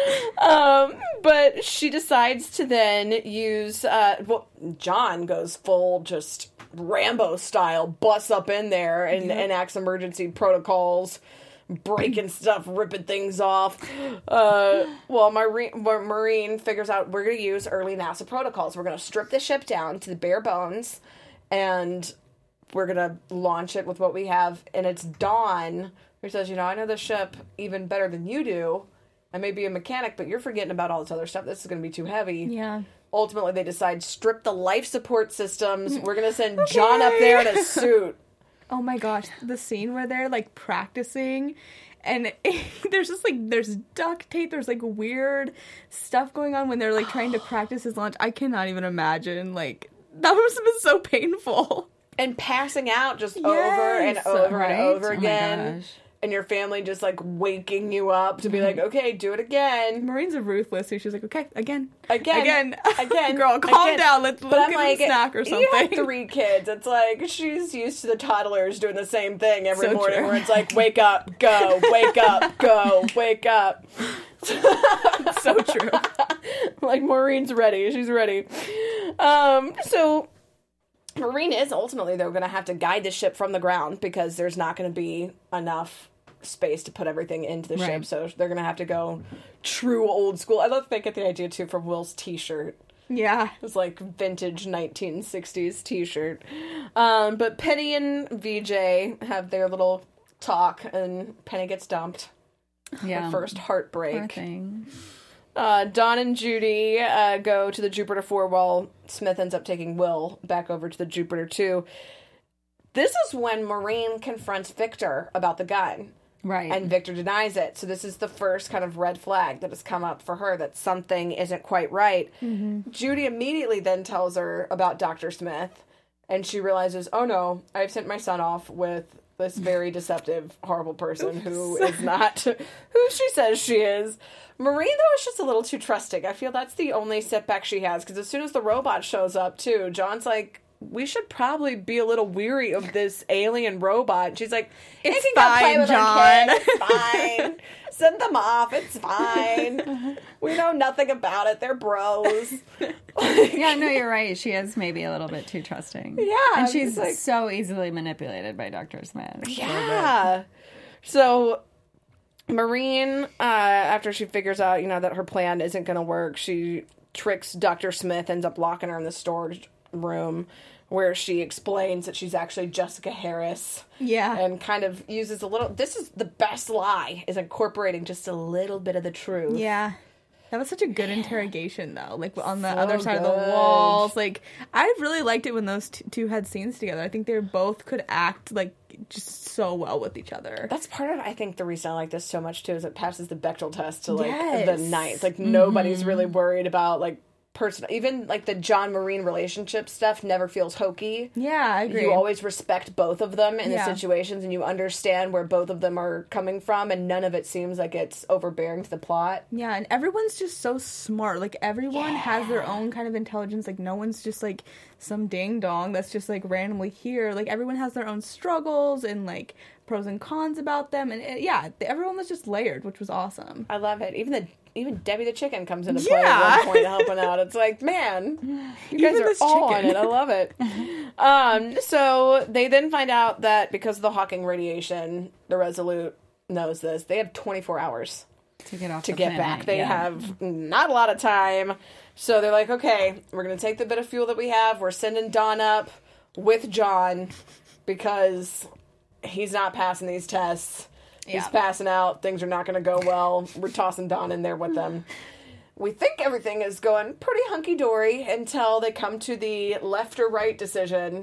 [SPEAKER 1] Um, but she decides to then use, uh, well, John goes full just Rambo style, busts up in there and enacts emergency protocols, breaking stuff, ripping things off. Uh, well, Marine, Marine figures out we're going to use early NASA protocols. We're going to strip the ship down to the bare bones, and we're going to launch it with what we have. And it's Dawn who says, you know, I know the ship even better than you do. I may be a mechanic, but you're forgetting about all this other stuff. This is going to be too heavy.
[SPEAKER 3] Yeah.
[SPEAKER 1] Ultimately, they decide, strip the life support systems. We're going to send John up there in a suit.
[SPEAKER 3] Oh my gosh, the scene where they're like practicing and there's just like there's duct tape, there's like weird stuff going on when they're like trying to practice his launch. I cannot even imagine. Like, that must have been so painful.
[SPEAKER 1] And passing out just over and
[SPEAKER 3] Yes,
[SPEAKER 1] over
[SPEAKER 4] right?
[SPEAKER 1] and over
[SPEAKER 4] Oh my
[SPEAKER 1] again.
[SPEAKER 4] gosh.
[SPEAKER 1] And your family just like waking you up to be like, okay, do it again.
[SPEAKER 3] Marine's a ruthless, so she's like, okay, again,
[SPEAKER 1] Again.
[SPEAKER 3] again,
[SPEAKER 1] Again.
[SPEAKER 3] girl, calm
[SPEAKER 1] again.
[SPEAKER 3] down. Let's
[SPEAKER 1] But
[SPEAKER 3] look
[SPEAKER 1] I'm
[SPEAKER 3] at
[SPEAKER 1] like,
[SPEAKER 3] a snack or something.
[SPEAKER 1] you have three kids. It's like she's used to the toddlers doing the same thing every
[SPEAKER 3] So
[SPEAKER 1] morning
[SPEAKER 3] true.
[SPEAKER 1] where it's like, wake up, go, wake up, go, wake up.
[SPEAKER 3] So true.
[SPEAKER 1] Like, Maureen's ready. She's ready. Um, so Maureen is ultimately, though, going to have to guide the ship from the ground because there's not going to be enough space to put everything into the
[SPEAKER 4] Right.
[SPEAKER 1] ship. So they're going to have to go true old school. I love they get the idea, too, from Will's t-shirt.
[SPEAKER 3] Yeah.
[SPEAKER 1] It's like vintage nineteen sixties t-shirt. Um, but Penny and V J have their little talk, and Penny gets dumped.
[SPEAKER 4] Yeah.
[SPEAKER 1] Her first
[SPEAKER 4] Poor
[SPEAKER 1] heartbreak.
[SPEAKER 4] thing.
[SPEAKER 1] Uh, Dawn and Judy uh, go to the Jupiter four while Smith ends up taking Will back over to the Jupiter two. This is when Maureen confronts Victor about the gun.
[SPEAKER 4] Right.
[SPEAKER 1] And Victor denies it. So this is the first kind of red flag that has come up for her, that something isn't quite right. Mm-hmm. Judy immediately then tells her about Doctor Smith, and she realizes, oh no, I've sent my son off with this very deceptive, horrible person who is not who she says she is. Maureen, though, is just a little too trusting. I feel that's the only setback she has, because as soon as the robot shows up, too, John's like, we should probably be a little weary of this alien robot. And she's like,
[SPEAKER 3] It's
[SPEAKER 1] it can go play
[SPEAKER 3] fine,
[SPEAKER 1] with
[SPEAKER 3] John.
[SPEAKER 1] our kids. It's fine. Send them off. It's fine. We know nothing about it. They're bros.
[SPEAKER 4] Yeah, no, you're right. She is maybe a little bit too trusting.
[SPEAKER 1] Yeah,
[SPEAKER 4] and
[SPEAKER 1] it's
[SPEAKER 4] she's
[SPEAKER 1] like-
[SPEAKER 4] so easily manipulated by Doctor Smith.
[SPEAKER 1] Yeah. So Maureen, uh, after she figures out, you know, that her plan isn't going to work, she tricks Doctor Smith, ends up locking her in the storage room where she explains that she's actually Jessica Harris.
[SPEAKER 3] Yeah.
[SPEAKER 1] And kind of uses a little, this is the best lie, is incorporating just a little bit of the truth.
[SPEAKER 3] Yeah. That was such a good interrogation, though. Like, on the
[SPEAKER 1] So
[SPEAKER 3] other side of the
[SPEAKER 1] good.
[SPEAKER 3] walls. Like, I really liked it when those t- two had scenes together. I think they both could act, like, just so well with each other.
[SPEAKER 1] That's part of, I think, the reason I like this so much, too, is it passes the Bechdel test to, like,
[SPEAKER 3] Yes.
[SPEAKER 1] the ninth. Like, nobody's really worried about, like, personal, even, like, the John Maureen relationship stuff never feels hokey.
[SPEAKER 3] Yeah, I agree.
[SPEAKER 1] You always respect both of them in
[SPEAKER 3] Yeah.
[SPEAKER 1] the situations, and you understand where both of them are coming from, and none of it seems like it's overbearing to the plot.
[SPEAKER 3] Yeah, and everyone's just so smart. Like, everyone has their own kind of intelligence. Like, no one's just, like, some ding-dong that's just, like, randomly here. Like, everyone has their own struggles and, like, pros and cons about them. And, it, yeah, everyone was just layered, which was awesome.
[SPEAKER 1] I love it. Even the even Debbie the chicken comes into play
[SPEAKER 3] Yeah.
[SPEAKER 1] at one point helping out. It's like, man, you guys
[SPEAKER 3] Even
[SPEAKER 1] are
[SPEAKER 3] this
[SPEAKER 1] all
[SPEAKER 3] chicken.
[SPEAKER 1] on it. I love it. um, so they then find out that because of the Hawking radiation, the Resolute knows this. They have twenty-four hours
[SPEAKER 4] To get off
[SPEAKER 1] to
[SPEAKER 4] the
[SPEAKER 1] get
[SPEAKER 4] planet,
[SPEAKER 1] back. They
[SPEAKER 4] yeah.
[SPEAKER 1] have not a lot of time. So they're like, okay, we're going to take the bit of fuel that we have. We're sending Dawn up with John because he's not passing these tests. He's
[SPEAKER 3] Yeah.
[SPEAKER 1] passing out. Things are not going to go well. We're tossing Dawn in there with them. We think everything is going pretty hunky-dory until they come to the left or right decision.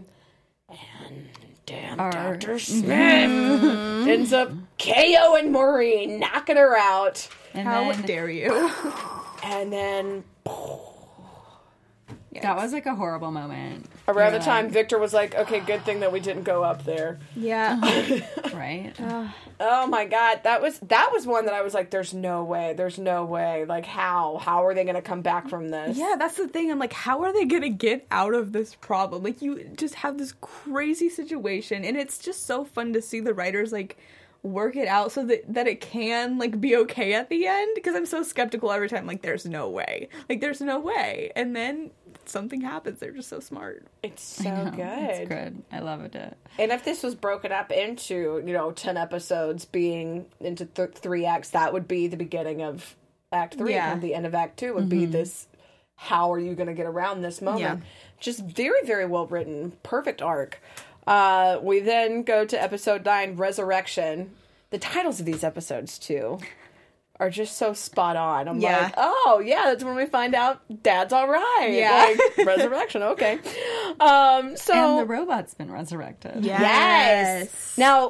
[SPEAKER 1] And damn,
[SPEAKER 4] Our-
[SPEAKER 1] Doctor Smith ends up KOing Maureen, knocking her out.
[SPEAKER 4] And
[SPEAKER 3] How
[SPEAKER 4] then,
[SPEAKER 3] dare you?
[SPEAKER 1] And then
[SPEAKER 4] that was like a horrible moment.
[SPEAKER 1] around the
[SPEAKER 4] You're
[SPEAKER 1] time
[SPEAKER 4] like,
[SPEAKER 1] Victor was like, okay, good thing that we didn't go up there.
[SPEAKER 3] Yeah.
[SPEAKER 4] right?
[SPEAKER 1] Oh my god, that was that was one that I was like, there's no way, there's no way. Like, how? How are they going to come back from this?
[SPEAKER 3] Yeah, that's the thing. I'm like, how are they gonna get out of this problem? Like, you just have this crazy situation, and it's just so fun to see the writers, like, work it out so that, that it can, like, be okay at the end, because I'm so skeptical every time, like, there's no way. Like, there's no way. And then something happens. They're just so smart.
[SPEAKER 1] It's so
[SPEAKER 4] I know,
[SPEAKER 1] good.
[SPEAKER 4] It's good. I loved it.
[SPEAKER 1] And if this was broken up into, you know, ten episodes being into th- three acts, that would be the beginning of Act three.
[SPEAKER 3] Yeah.
[SPEAKER 1] And the end of Act two would be this, how are you going to get around this moment?
[SPEAKER 3] Yeah.
[SPEAKER 1] Just very, very well written. Perfect arc. Uh, we then go to episode nine, Resurrection. The titles of these episodes, too, are just so spot on. I'm
[SPEAKER 3] Yeah.
[SPEAKER 1] like, oh, yeah, that's when we find out Dad's all right.
[SPEAKER 3] Yeah.
[SPEAKER 1] Like, Resurrection, okay. Um, so...
[SPEAKER 4] And the robot's been resurrected.
[SPEAKER 1] Yes. Now,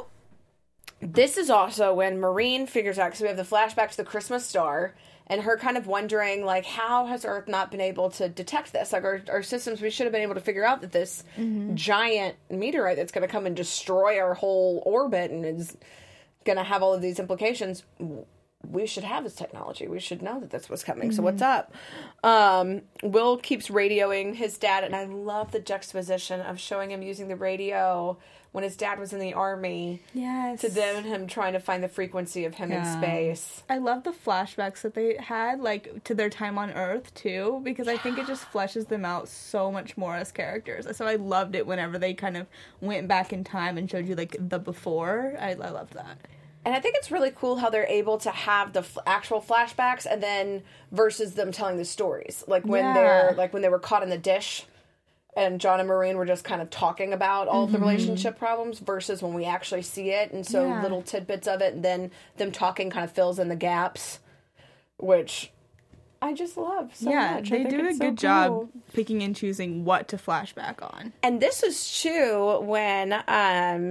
[SPEAKER 1] this is also when Maureen figures out, because we have the flashback to the Christmas star, and her kind of wondering, like, how has Earth not been able to detect this? Like, our, our systems, we should have been able to figure out that this giant meteorite that's going to come and destroy our whole orbit and is going to have all of these implications, we should have this technology. We should know that that's what's coming. So what's up? Um, Will keeps radioing his dad, and I love the juxtaposition of showing him using the radio when his dad was in the army,
[SPEAKER 3] Yes.
[SPEAKER 1] to then him trying to find the frequency of him
[SPEAKER 4] Yeah.
[SPEAKER 1] in space.
[SPEAKER 3] I love the flashbacks that they had, like, to their time on Earth, too, because I think it just fleshes them out so much more as characters. So I loved it whenever they kind of went back in time and showed you, like, the before. I, I loved that.
[SPEAKER 1] And I think it's really cool how they're able to have the f- actual flashbacks and then versus them telling the stories. Like when
[SPEAKER 3] Yeah.
[SPEAKER 1] they're like when they were caught in the dish and John and Maureen were just kind of talking about all of the relationship problems versus when we actually see it, and so
[SPEAKER 3] Yeah.
[SPEAKER 1] little tidbits of it, and then them talking kind of fills in the gaps, which I just love so
[SPEAKER 3] yeah,
[SPEAKER 1] much. I
[SPEAKER 3] they
[SPEAKER 1] think
[SPEAKER 3] do a
[SPEAKER 1] it's so
[SPEAKER 3] good job
[SPEAKER 1] cool.
[SPEAKER 3] picking and choosing what to flashback on.
[SPEAKER 1] And this is true when um,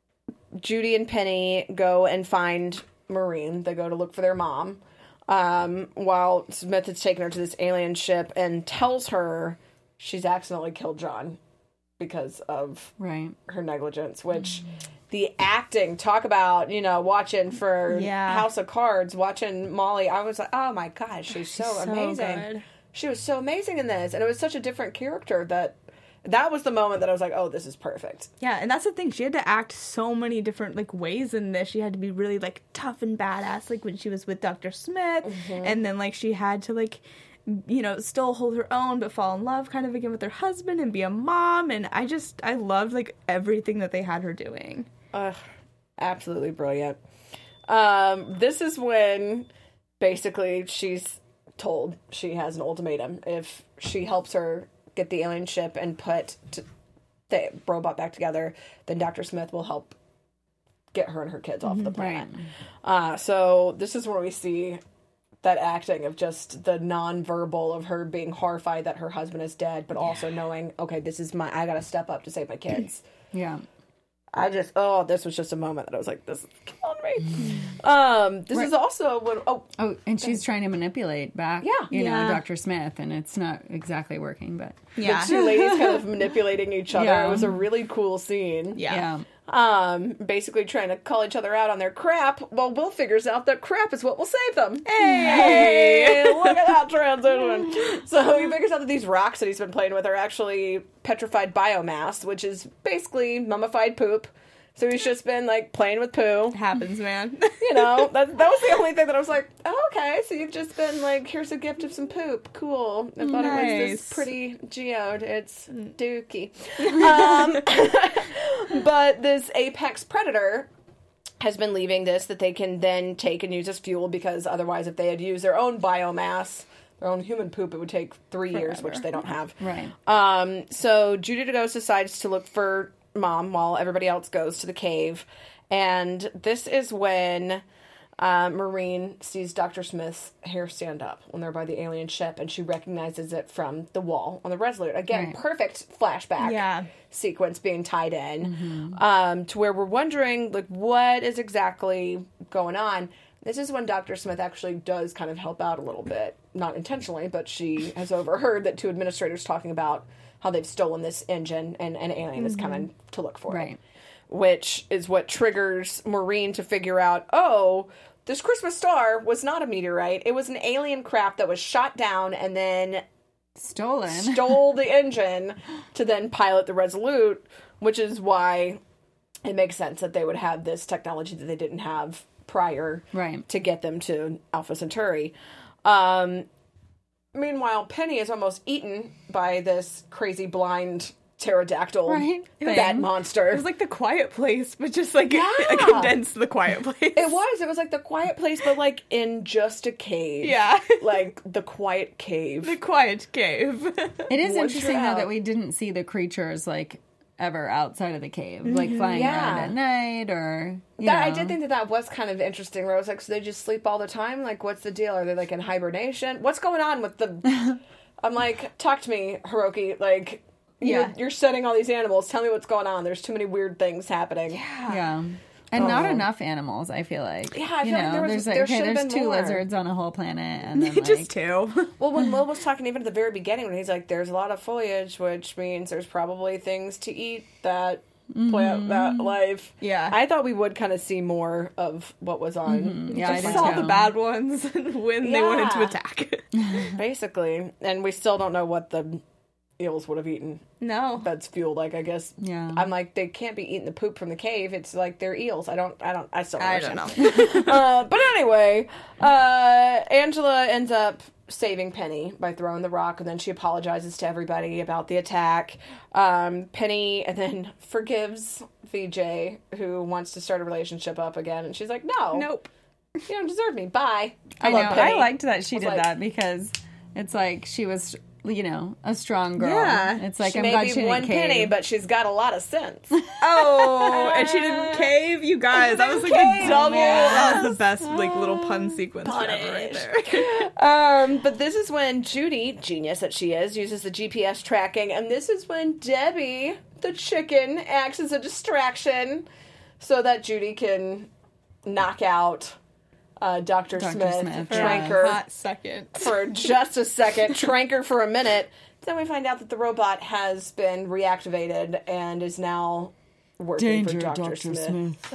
[SPEAKER 1] Judy and Penny go and find Maureen. They go to look for their mom. Um, while Smith has taken her to this alien ship and tells her she's accidentally killed John because of
[SPEAKER 4] Right.
[SPEAKER 1] her negligence, which the acting, talk about, you know, watching for
[SPEAKER 3] Yeah.
[SPEAKER 1] House of Cards, watching Molly, I was like, oh my gosh, she's so,
[SPEAKER 3] So
[SPEAKER 1] amazing.
[SPEAKER 3] good.
[SPEAKER 1] She was so amazing in this, and it was such a different character that That was the moment that I was like, oh, this is perfect.
[SPEAKER 3] Yeah, and that's the thing. She had to act so many different like ways in this. She had to be really like tough and badass, like when she was with Doctor Smith, mm-hmm. and then like she had to like, you know, still hold her own but fall in love kind of again with her husband and be a mom. And I just I loved like everything that they had her doing.
[SPEAKER 1] Ugh, absolutely brilliant. Um, this is when basically she's told she has an ultimatum. If she helps her get the alien ship and put t- the robot back together, then Doctor Smith will help get her and her kids off the planet. Right. Uh, so this is where we see that acting of just the non-verbal of her being horrified that her husband is dead, but yeah. also knowing, okay, this is my, I gotta step up to save my kids.
[SPEAKER 4] Yeah.
[SPEAKER 1] I just, oh, this was just a moment that I was like, this is killing me. Um, this right. is also when, oh.
[SPEAKER 4] Oh, and she's trying to manipulate back,
[SPEAKER 1] yeah.
[SPEAKER 4] you
[SPEAKER 3] yeah.
[SPEAKER 4] know, Doctor Smith, and it's not exactly working, but.
[SPEAKER 1] Yeah. The two ladies kind of manipulating each other. Yeah. It was a really cool scene.
[SPEAKER 3] Yeah.
[SPEAKER 4] yeah.
[SPEAKER 1] Um, basically trying to call each other out on their crap, while Will figures out that crap is what will save them. Hey! Hey look at that transition. So he figures out that these rocks that he's been playing with are actually petrified biomass, which is basically mummified poop. So he's just been, like, playing with poo.
[SPEAKER 3] It happens, man.
[SPEAKER 1] You know, that, that was the only thing that I was like, oh, okay, so you've just been, like, here's a gift of some poop. Cool. I thought nice. It was this pretty geode. It's dookie. Um, but this apex predator has been leaving this that they can then take and use as fuel, because otherwise if they had used their own biomass, their own human poop, it would take three Forever. years, which they don't have.
[SPEAKER 4] Right.
[SPEAKER 1] Um, so Judy DeGose decides to look for Mom while everybody else goes to the cave, and this is when uh, Maureen sees Doctor Smith's hair stand up when they're by the alien ship, and she recognizes it from the wall on the Resolute. Again, right. perfect flashback
[SPEAKER 3] yeah.
[SPEAKER 1] sequence being tied in
[SPEAKER 3] mm-hmm.
[SPEAKER 1] um, to where we're wondering, like, what is exactly going on. This is when Doctor Smith actually does kind of help out a little bit, not intentionally, but she has overheard that two administrators talking about how they've stolen this engine and an alien mm-hmm. is coming to look for
[SPEAKER 4] right.
[SPEAKER 1] it. Which is what triggers Maureen to figure out, oh, this Christmas star was not a meteorite. It was an alien craft that was shot down and then
[SPEAKER 4] stolen.
[SPEAKER 1] Stole the engine to then pilot the Resolute, which is why it makes sense that they would have this technology that they didn't have prior
[SPEAKER 4] right.
[SPEAKER 1] to get them to Alpha Centauri. Um... Meanwhile, Penny is almost eaten by this crazy blind pterodactyl
[SPEAKER 4] right.
[SPEAKER 1] bat monster.
[SPEAKER 3] It was like The Quiet Place, but just like
[SPEAKER 1] yeah.
[SPEAKER 3] a, a condensed The Quiet Place.
[SPEAKER 1] It was. It was like The Quiet Place, but like in just a cave.
[SPEAKER 3] Yeah.
[SPEAKER 1] Like The Quiet Cave.
[SPEAKER 3] The Quiet Cave.
[SPEAKER 4] It is
[SPEAKER 1] Once
[SPEAKER 4] interesting, though, that we didn't see the creatures, like, ever outside of the cave, mm-hmm. like flying
[SPEAKER 1] yeah.
[SPEAKER 4] around at night, or you
[SPEAKER 1] that
[SPEAKER 4] know.
[SPEAKER 1] I did think that that was kind of interesting. Where I was like, so they just sleep all the time? Like, what's the deal? Are they like in hibernation? What's going on with the? I'm like, talk to me, Hiroki. Like, you're,
[SPEAKER 3] yeah,
[SPEAKER 1] you're studying all these animals. Tell me what's going on. There's too many weird things happening.
[SPEAKER 3] Yeah,
[SPEAKER 4] yeah. And
[SPEAKER 1] oh.
[SPEAKER 4] not enough animals, I feel like.
[SPEAKER 1] Yeah, I
[SPEAKER 4] you
[SPEAKER 1] feel
[SPEAKER 4] know,
[SPEAKER 1] like there was,
[SPEAKER 4] there's like,
[SPEAKER 1] there
[SPEAKER 4] okay,
[SPEAKER 1] should have
[SPEAKER 4] there's
[SPEAKER 1] been
[SPEAKER 4] two
[SPEAKER 1] more.
[SPEAKER 4] lizards on a whole planet, and then like,
[SPEAKER 3] just two.
[SPEAKER 1] Well, when Will was talking even at the very beginning, when he's like, "There's a lot of foliage, which means there's probably things to eat that
[SPEAKER 4] mm-hmm.
[SPEAKER 1] plant that life."
[SPEAKER 3] Yeah,
[SPEAKER 1] I thought we would kind of see more of what was on.
[SPEAKER 4] Mm-hmm. Yeah,
[SPEAKER 3] just
[SPEAKER 4] I
[SPEAKER 3] saw
[SPEAKER 4] too.
[SPEAKER 3] the bad ones when
[SPEAKER 1] yeah.
[SPEAKER 3] they wanted to attack.
[SPEAKER 1] Basically, and we still don't know what the eels would have eaten.
[SPEAKER 3] No,
[SPEAKER 1] That's fuel, like, I guess.
[SPEAKER 4] Yeah.
[SPEAKER 1] I'm like, they can't be eating the poop from the cave. It's like they're eels. I don't, I don't, I still don't
[SPEAKER 3] I don't
[SPEAKER 1] understand.
[SPEAKER 3] know.
[SPEAKER 1] uh, but anyway, uh, Angela ends up saving Penny by throwing the rock, and then she apologizes to everybody about the attack. Um, Penny and then forgives V J, who wants to start a relationship up again, and she's like, no.
[SPEAKER 3] Nope.
[SPEAKER 1] You don't deserve me. Bye.
[SPEAKER 4] I, I know.
[SPEAKER 1] love Penny.
[SPEAKER 4] I liked that she
[SPEAKER 1] I was
[SPEAKER 4] did
[SPEAKER 1] like,
[SPEAKER 4] that, because it's like she was, you know, a strong girl.
[SPEAKER 3] Yeah.
[SPEAKER 4] It's like,
[SPEAKER 1] she
[SPEAKER 4] I'm
[SPEAKER 1] may
[SPEAKER 4] glad
[SPEAKER 1] be
[SPEAKER 4] she didn't
[SPEAKER 1] one
[SPEAKER 4] cave.
[SPEAKER 1] penny, but she's got a lot of sense.
[SPEAKER 3] Oh, and she didn't cave, you guys. That was like
[SPEAKER 1] cave,
[SPEAKER 3] a double.
[SPEAKER 1] yes.
[SPEAKER 3] That was the best, like, little pun sequence ever right there.
[SPEAKER 1] Um, but this is when Judy, genius that she is, uses the G P S tracking, and this is when Debbie, the chicken, acts as a distraction so that Judy can knock out uh, Doctor
[SPEAKER 4] Doctor
[SPEAKER 1] Smith,
[SPEAKER 4] Smith,
[SPEAKER 1] trank
[SPEAKER 4] yeah.
[SPEAKER 1] her
[SPEAKER 3] Hot second.
[SPEAKER 1] for just a second, trank her for a minute. Then we find out that the robot has been reactivated and is now working
[SPEAKER 4] Danger,
[SPEAKER 1] for Doctor
[SPEAKER 4] Doctor
[SPEAKER 1] Smith.
[SPEAKER 4] Smith.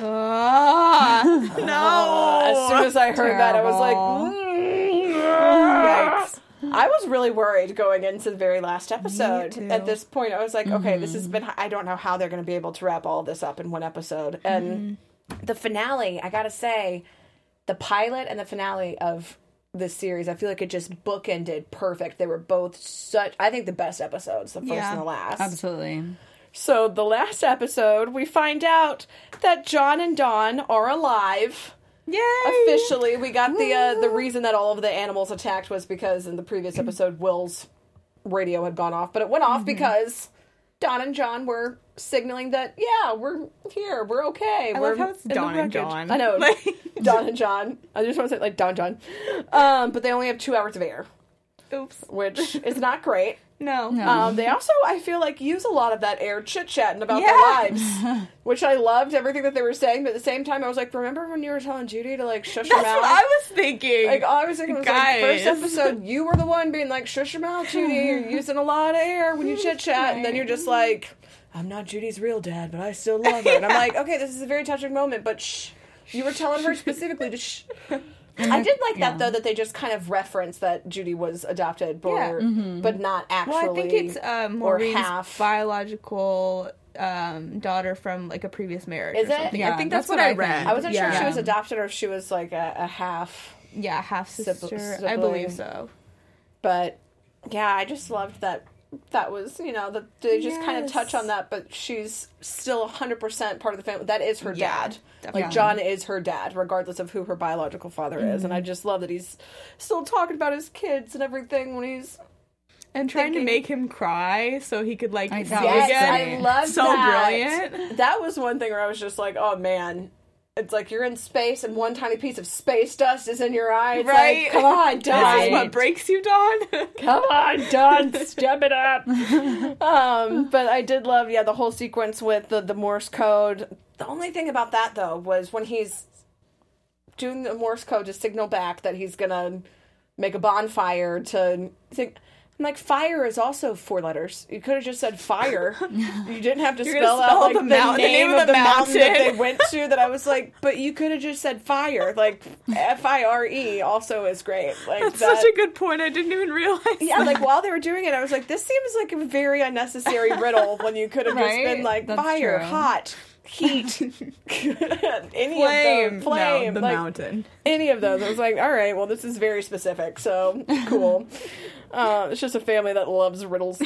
[SPEAKER 3] Ah, no.
[SPEAKER 1] As soon as I heard that, I was like,
[SPEAKER 4] Terrible.
[SPEAKER 1] mm, yikes. I was really worried going into the very last episode.
[SPEAKER 3] too.
[SPEAKER 1] At this point, I was like, okay, this has been, I don't know how they're going to be able to wrap all this up in one episode. And
[SPEAKER 3] Mm-hmm.
[SPEAKER 1] the finale, I gotta say, the pilot and the finale of this series, I feel like it just bookended perfect. They were both such, I think, the best episodes, the first
[SPEAKER 3] Yeah.
[SPEAKER 1] and the last.
[SPEAKER 4] Absolutely.
[SPEAKER 1] So the last episode, we find out that John and Dawn are alive.
[SPEAKER 3] Yay!
[SPEAKER 1] Officially, we got the uh, the reason that all of the animals attacked was because in the previous episode, Will's radio had gone off, but it went off because Dawn and John were signaling that, yeah, we're here, we're okay.
[SPEAKER 3] I
[SPEAKER 1] we're
[SPEAKER 3] love how it's
[SPEAKER 1] in the
[SPEAKER 3] Dawn and
[SPEAKER 1] wreckage.
[SPEAKER 3] John.
[SPEAKER 1] I know,
[SPEAKER 3] Like-
[SPEAKER 1] Dawn and John. I just want to say like Dawn John, um, but they only have two hours of air,
[SPEAKER 3] Oops.
[SPEAKER 1] which is not great.
[SPEAKER 3] No.
[SPEAKER 4] No.
[SPEAKER 1] Um, they also, I feel like, use a lot of that air chit-chatting about
[SPEAKER 3] Yeah.
[SPEAKER 1] their lives, which I loved, everything that they were saying, but at the same time, I was like, remember when you were telling Judy to, like, shush your
[SPEAKER 3] That's
[SPEAKER 1] mouth?
[SPEAKER 3] what I was thinking.
[SPEAKER 1] Like, all I was thinking was, like,
[SPEAKER 3] Guys.
[SPEAKER 1] first episode, you were the one being like, shush your mouth, Judy, you're using a lot of air when you chit-chat, and then you're just like, I'm not Judy's real dad, but I still love her. And I'm like, okay, this is a very touching moment, but shh. You were telling her specifically to shh. I did like
[SPEAKER 4] Yeah.
[SPEAKER 1] that, though, that they just kind of referenced that Judy was adopted, but,
[SPEAKER 3] Yeah.
[SPEAKER 1] but not actually.
[SPEAKER 3] well, I think it's um,
[SPEAKER 1] or
[SPEAKER 3] Maureen's
[SPEAKER 1] half.
[SPEAKER 3] biological um, daughter from like a previous marriage.
[SPEAKER 1] Is
[SPEAKER 3] or
[SPEAKER 1] it?
[SPEAKER 3] something.
[SPEAKER 4] Yeah,
[SPEAKER 3] I think that's,
[SPEAKER 4] that's
[SPEAKER 3] what,
[SPEAKER 4] what
[SPEAKER 3] I
[SPEAKER 4] I
[SPEAKER 3] read.
[SPEAKER 4] think.
[SPEAKER 1] I wasn't sure if she
[SPEAKER 3] Yeah.
[SPEAKER 1] was adopted or if she was like a, a half.
[SPEAKER 3] Yeah, half sister.
[SPEAKER 1] Sibling-
[SPEAKER 3] I believe
[SPEAKER 1] sibling.
[SPEAKER 3] so.
[SPEAKER 1] But yeah, I just loved that. That was, you know, that they just kind of
[SPEAKER 3] Yes.
[SPEAKER 1] touch on that, but she's still one hundred percent part of the family. That is her
[SPEAKER 3] Yeah,
[SPEAKER 1] dad.
[SPEAKER 3] definitely.
[SPEAKER 1] Like, John is her dad, regardless of who her biological father is. And I just love that he's still talking about his kids and everything when he's.
[SPEAKER 3] And trying
[SPEAKER 1] thinking-
[SPEAKER 3] to make him cry so he could like
[SPEAKER 4] I
[SPEAKER 3] see
[SPEAKER 4] know.
[SPEAKER 1] Yes,
[SPEAKER 3] again.
[SPEAKER 1] I love
[SPEAKER 3] so
[SPEAKER 1] that.
[SPEAKER 3] brilliant.
[SPEAKER 1] That was one thing where I was just like, oh man. It's like you're in space and one tiny piece of space dust is in your eye. It's
[SPEAKER 3] Right.
[SPEAKER 1] like, come on,
[SPEAKER 3] This
[SPEAKER 1] Dawn.
[SPEAKER 3] is what breaks you, Dawn.
[SPEAKER 1] Come on, Dawn, step it up. Um, but I did love, yeah, the whole sequence with the, the Morse code. The only thing about that, though, was when he's doing the Morse code to signal back that he's going to make a bonfire to... Think, I'm like, fire is also four letters. You could have just said fire. You didn't have to
[SPEAKER 3] You're gonna
[SPEAKER 1] spell out
[SPEAKER 3] spell
[SPEAKER 1] like
[SPEAKER 3] the
[SPEAKER 1] the,
[SPEAKER 3] mount- the
[SPEAKER 1] name,
[SPEAKER 3] name of
[SPEAKER 1] of
[SPEAKER 3] the
[SPEAKER 1] the mountain that
[SPEAKER 3] mountain.
[SPEAKER 1] they went to. That I was like, but you could have just said fire. Like F I R E also is great. Like
[SPEAKER 3] That's
[SPEAKER 1] that,
[SPEAKER 3] such a good point. I didn't even realize.
[SPEAKER 1] yeah, like while they were doing it, I was like, this seems like a very unnecessary riddle when you could have
[SPEAKER 4] Right?
[SPEAKER 1] just been like
[SPEAKER 4] That's
[SPEAKER 1] fire,
[SPEAKER 4] true.
[SPEAKER 1] hot, heat, any
[SPEAKER 3] flame.
[SPEAKER 1] of them, flame,
[SPEAKER 3] No, the
[SPEAKER 1] like,
[SPEAKER 3] mountain.
[SPEAKER 1] any of those. I was like, all right, well, this is very specific, so cool. Uh, it's just a family that loves riddles.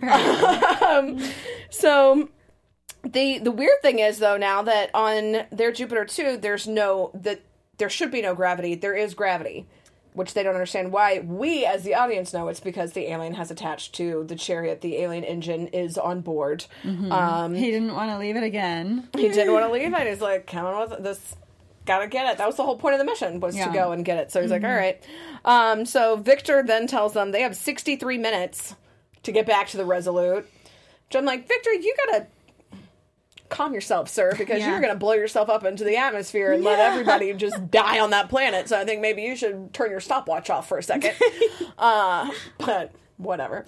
[SPEAKER 1] um, so the the weird thing is, though, now that on their Jupiter two, there's no that there should be no gravity. There is gravity, which they don't understand why. We, as the audience, know it's because the alien has attached to the chariot. The alien engine is on board. Um,
[SPEAKER 4] He didn't want to leave it again.
[SPEAKER 1] he didn't want to leave it. He's like, come on with this. Gotta get it. That was the whole point of the mission, was
[SPEAKER 4] Yeah.
[SPEAKER 1] to go and get it. So he's like, all right. Um, so Victor then tells them they have sixty-three minutes to get back to the Resolute. Which I'm like, Victor, you gotta calm yourself, sir, because
[SPEAKER 3] Yeah.
[SPEAKER 1] you're gonna blow yourself up into the atmosphere and let
[SPEAKER 3] Yeah.
[SPEAKER 1] everybody just die on that planet. So I think maybe you should turn your stopwatch off for a second. uh, but whatever.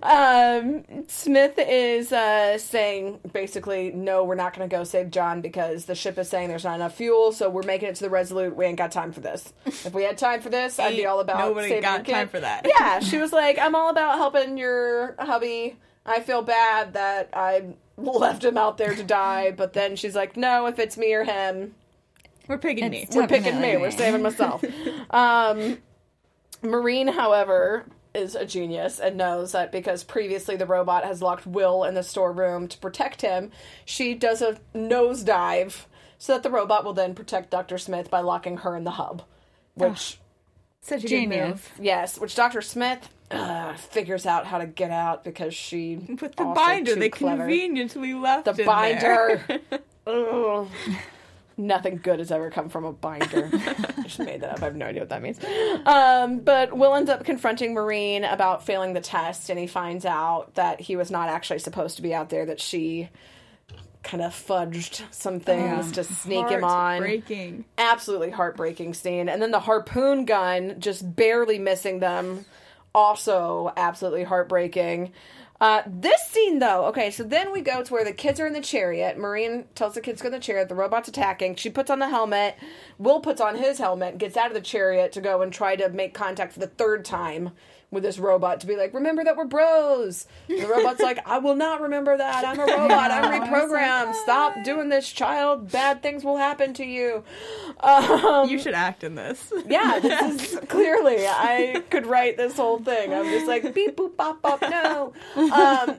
[SPEAKER 1] Um, Smith is uh, saying basically, no, we're not going to go save John because the ship is saying there's not enough fuel, so we're making it to the Resolute. We ain't got time for this. If we had time for this, I'd be all about
[SPEAKER 3] Nobody
[SPEAKER 1] saving
[SPEAKER 3] got
[SPEAKER 1] your kid.
[SPEAKER 3] time for that.
[SPEAKER 1] Yeah, she was like, I'm all about helping your hubby. I feel bad that I left him out there to die, but then she's like, no, if it's me or him,
[SPEAKER 3] We're picking me.
[SPEAKER 4] It's
[SPEAKER 1] we're picking me.
[SPEAKER 4] Definitely
[SPEAKER 1] We're
[SPEAKER 4] me.
[SPEAKER 1] saving myself. um, Marine, however, is a genius and knows that because previously the robot has locked Will in the storeroom to protect him, she does a nosedive so that the robot will then protect Doctor Smith by locking her in the hub. Which,
[SPEAKER 3] Such a
[SPEAKER 4] Genius.
[SPEAKER 3] good move.
[SPEAKER 1] yes, which Doctor Smith uh, figures out how to get out because she
[SPEAKER 3] With the
[SPEAKER 1] also
[SPEAKER 3] binder,
[SPEAKER 1] too
[SPEAKER 3] they
[SPEAKER 1] clever.
[SPEAKER 3] conveniently left
[SPEAKER 1] The
[SPEAKER 3] in
[SPEAKER 1] binder.
[SPEAKER 3] there.
[SPEAKER 1] Ugh. Nothing good has ever come from a binder. I just made that up. I have no idea what that means. Um, but Will ends up confronting Marine about failing the test, and he finds out that he was not actually supposed to be out there, that she kind of fudged some things
[SPEAKER 4] Yeah.
[SPEAKER 1] to sneak him on.
[SPEAKER 3] Breaking.
[SPEAKER 1] Absolutely heartbreaking scene. And then the harpoon gun just barely missing them. Also absolutely heartbreaking. Uh, this scene, though, okay, so then we go to where the kids are in the chariot. Marine tells the kids to go in the chariot. The robot's attacking. She puts on the helmet. Will puts on his helmet, gets out of the chariot to go and try to make contact for the third time with this robot to be like, remember that we're bros. And the robot's like, I will not remember that. I'm a robot. I'm reprogrammed. Stop doing this, child. Bad things will happen to you. Um,
[SPEAKER 3] You should act in this.
[SPEAKER 1] yeah, this is clearly, I could write this whole thing. I'm just like, beep, boop, bop, bop, no. Um,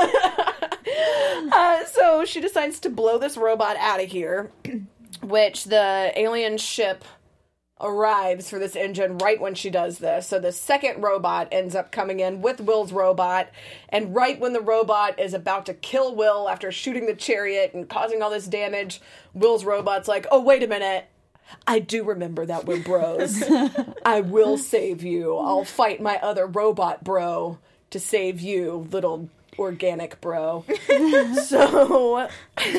[SPEAKER 1] uh, so she decides to blow this robot out of here, which the alien ship arrives for this engine right when she does this. So the second robot ends up coming in with Will's robot, and right when the robot is about to kill Will after shooting the chariot and causing all this damage, Will's robot's like, oh, wait a minute. I do remember that we're bros. I will save you. I'll fight my other robot bro to save you, little organic bro. So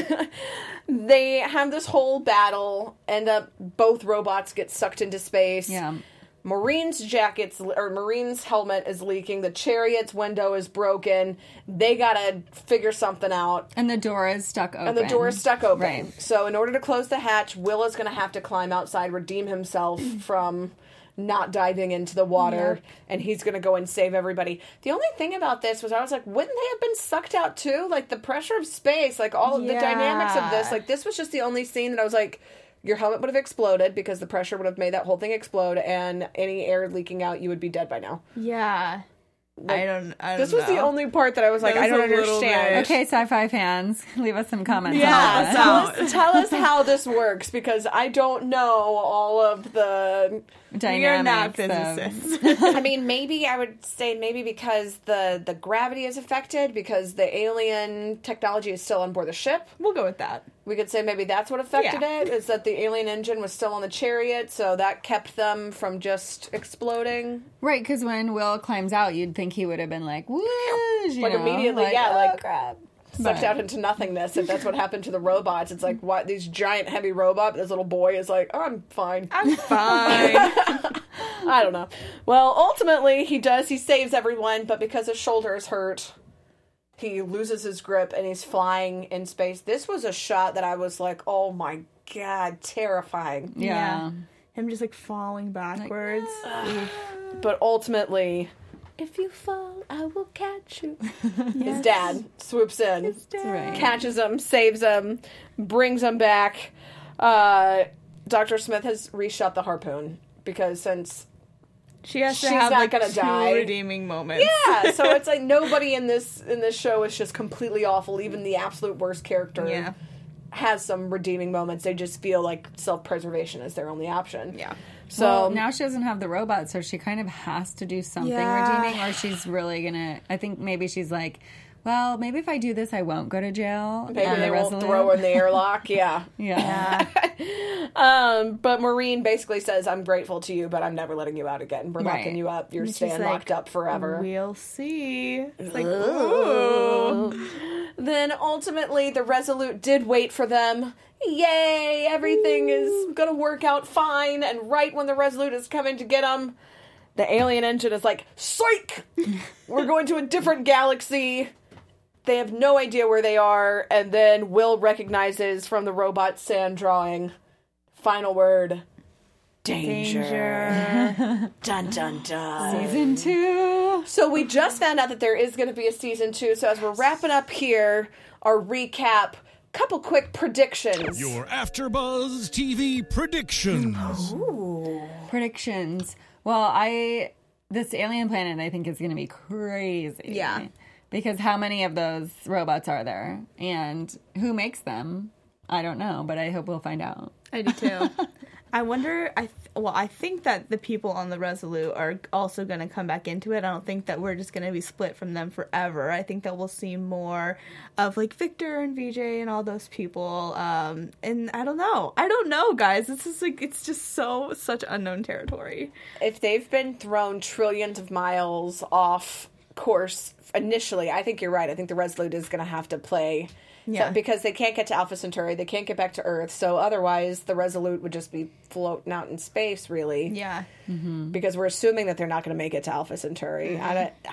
[SPEAKER 1] they have this whole battle, end up both robots get sucked into space.
[SPEAKER 4] Yeah.
[SPEAKER 1] Marine's jackets or Marine's helmet is leaking. The chariot's window is broken. They gotta figure something out.
[SPEAKER 4] And the door is stuck open.
[SPEAKER 1] And the door is stuck open.
[SPEAKER 4] Right.
[SPEAKER 1] So in order to close the hatch, Will is gonna have to climb outside, redeem himself from not diving into the water, yeah. and he's gonna go and save everybody. The only thing about this was I was like, wouldn't they have been sucked out too? Like the pressure of space, like all of
[SPEAKER 3] yeah.
[SPEAKER 1] the dynamics of this. Like this was just the only scene that I was like, your helmet would have exploded because the pressure would have made that whole thing explode, and any air leaking out, you would be dead by now.
[SPEAKER 3] Yeah.
[SPEAKER 1] Like,
[SPEAKER 3] I don't I don't
[SPEAKER 1] This was
[SPEAKER 3] know.
[SPEAKER 1] the only part that I was like,
[SPEAKER 3] That
[SPEAKER 1] I
[SPEAKER 3] was
[SPEAKER 1] don't
[SPEAKER 3] a little
[SPEAKER 1] understand.
[SPEAKER 3] bit-
[SPEAKER 4] Okay, sci-fi fans, leave us some comments.
[SPEAKER 3] Yeah,
[SPEAKER 4] on
[SPEAKER 1] Tell
[SPEAKER 4] that.
[SPEAKER 1] us, tell us how this works, because I don't know all of the...
[SPEAKER 3] We are not
[SPEAKER 4] Dynamics of-
[SPEAKER 3] physicists.
[SPEAKER 1] I mean, maybe I would say maybe because the, the gravity is affected, because the alien technology is still on board the ship.
[SPEAKER 3] We'll go with that.
[SPEAKER 1] We could say maybe that's what affected
[SPEAKER 3] Yeah.
[SPEAKER 1] it, is that the alien engine was still on the chariot, so that kept them from just exploding.
[SPEAKER 4] Right, because when Will climbs out, you'd think he would have been like, woo! you
[SPEAKER 1] Like
[SPEAKER 4] know,
[SPEAKER 1] immediately,
[SPEAKER 4] like,
[SPEAKER 1] yeah,
[SPEAKER 4] oh,
[SPEAKER 1] like
[SPEAKER 4] crap.
[SPEAKER 1] sucked
[SPEAKER 4] But-
[SPEAKER 1] out into nothingness. If that's what happened to the robots, it's like, what, these giant heavy robot, this little boy is like, oh, I'm fine.
[SPEAKER 3] I'm fine.
[SPEAKER 1] I don't know. Well, ultimately, he does. He saves everyone, but because his shoulder is hurt, he loses his grip and he's flying in space. This was a shot that I was like, oh my god, terrifying.
[SPEAKER 4] Yeah.
[SPEAKER 3] Him just like falling backwards.
[SPEAKER 1] But ultimately, if you fall, I will catch you. His dad swoops in,
[SPEAKER 4] Right.
[SPEAKER 1] catches him, saves him, brings him back. Uh, Doctor Smith has reshot the harpoon because since
[SPEAKER 3] She has to
[SPEAKER 1] She's
[SPEAKER 3] have
[SPEAKER 1] not
[SPEAKER 3] like
[SPEAKER 1] gonna
[SPEAKER 3] two
[SPEAKER 1] die.
[SPEAKER 3] redeeming moments.
[SPEAKER 1] yeah, so it's like nobody in this in this show is just completely awful. Even the absolute worst character
[SPEAKER 3] Yeah.
[SPEAKER 1] has some redeeming moments. They just feel like self-preservation is their only option.
[SPEAKER 3] Yeah.
[SPEAKER 1] So
[SPEAKER 4] Well, now she doesn't have the robot, so she kind of has to do something
[SPEAKER 3] Yeah.
[SPEAKER 4] redeeming, or she's really gonna. I think maybe she's like, well, maybe if I do this, I won't go to jail.
[SPEAKER 1] maybe
[SPEAKER 4] on the
[SPEAKER 1] they won't
[SPEAKER 4] Resolute.
[SPEAKER 1] throw her in the airlock. Yeah.
[SPEAKER 4] Yeah.
[SPEAKER 1] Um, but Maureen basically says, I'm grateful to you, but I'm never letting you out again. We're
[SPEAKER 4] Right.
[SPEAKER 1] locking you up. You're
[SPEAKER 3] And she's
[SPEAKER 1] staying
[SPEAKER 3] like,
[SPEAKER 1] locked up forever.
[SPEAKER 3] We'll see. It's like,
[SPEAKER 1] Ooh.
[SPEAKER 3] ooh.
[SPEAKER 1] Then ultimately, the Resolute did wait for them. Yay! Everything is gonna work out fine. And right when the Resolute is coming to get them, the alien engine is like, psych! We're going to a different galaxy. They have no idea where they are. And then Will recognizes from the robot sand drawing, final word, danger.
[SPEAKER 3] Danger.
[SPEAKER 1] Dun dun dun.
[SPEAKER 4] Season two.
[SPEAKER 1] So we just found out that there is going to be a season two. So as we're wrapping up here, our recap, couple quick predictions.
[SPEAKER 2] Your AfterBuzz T V predictions.
[SPEAKER 4] Predictions. Well, I this alien planet I think is going to be crazy.
[SPEAKER 3] Yeah.
[SPEAKER 4] Because how many of those robots are there, and who makes them? I don't know, but I hope we'll find out.
[SPEAKER 3] I do too. I wonder. I th- well, I think that the people on the Resolute are also going to come back into it. I don't think that we're just going to be split from them forever. I think that we'll see more of like Victor and V J and all those people. Um, and I don't know. I don't know, guys. This is like it's just so such unknown territory.
[SPEAKER 1] If they've been thrown trillions of miles off course initially, I think you're right. I think the Resolute is going to have to play.
[SPEAKER 3] Yeah.
[SPEAKER 1] So, because they can't get to Alpha Centauri, they can't get back to Earth. So otherwise, the Resolute would just be floating out in space, really.
[SPEAKER 3] Yeah.
[SPEAKER 1] Because we're assuming that they're not going to make it to Alpha Centauri. I don't, ah,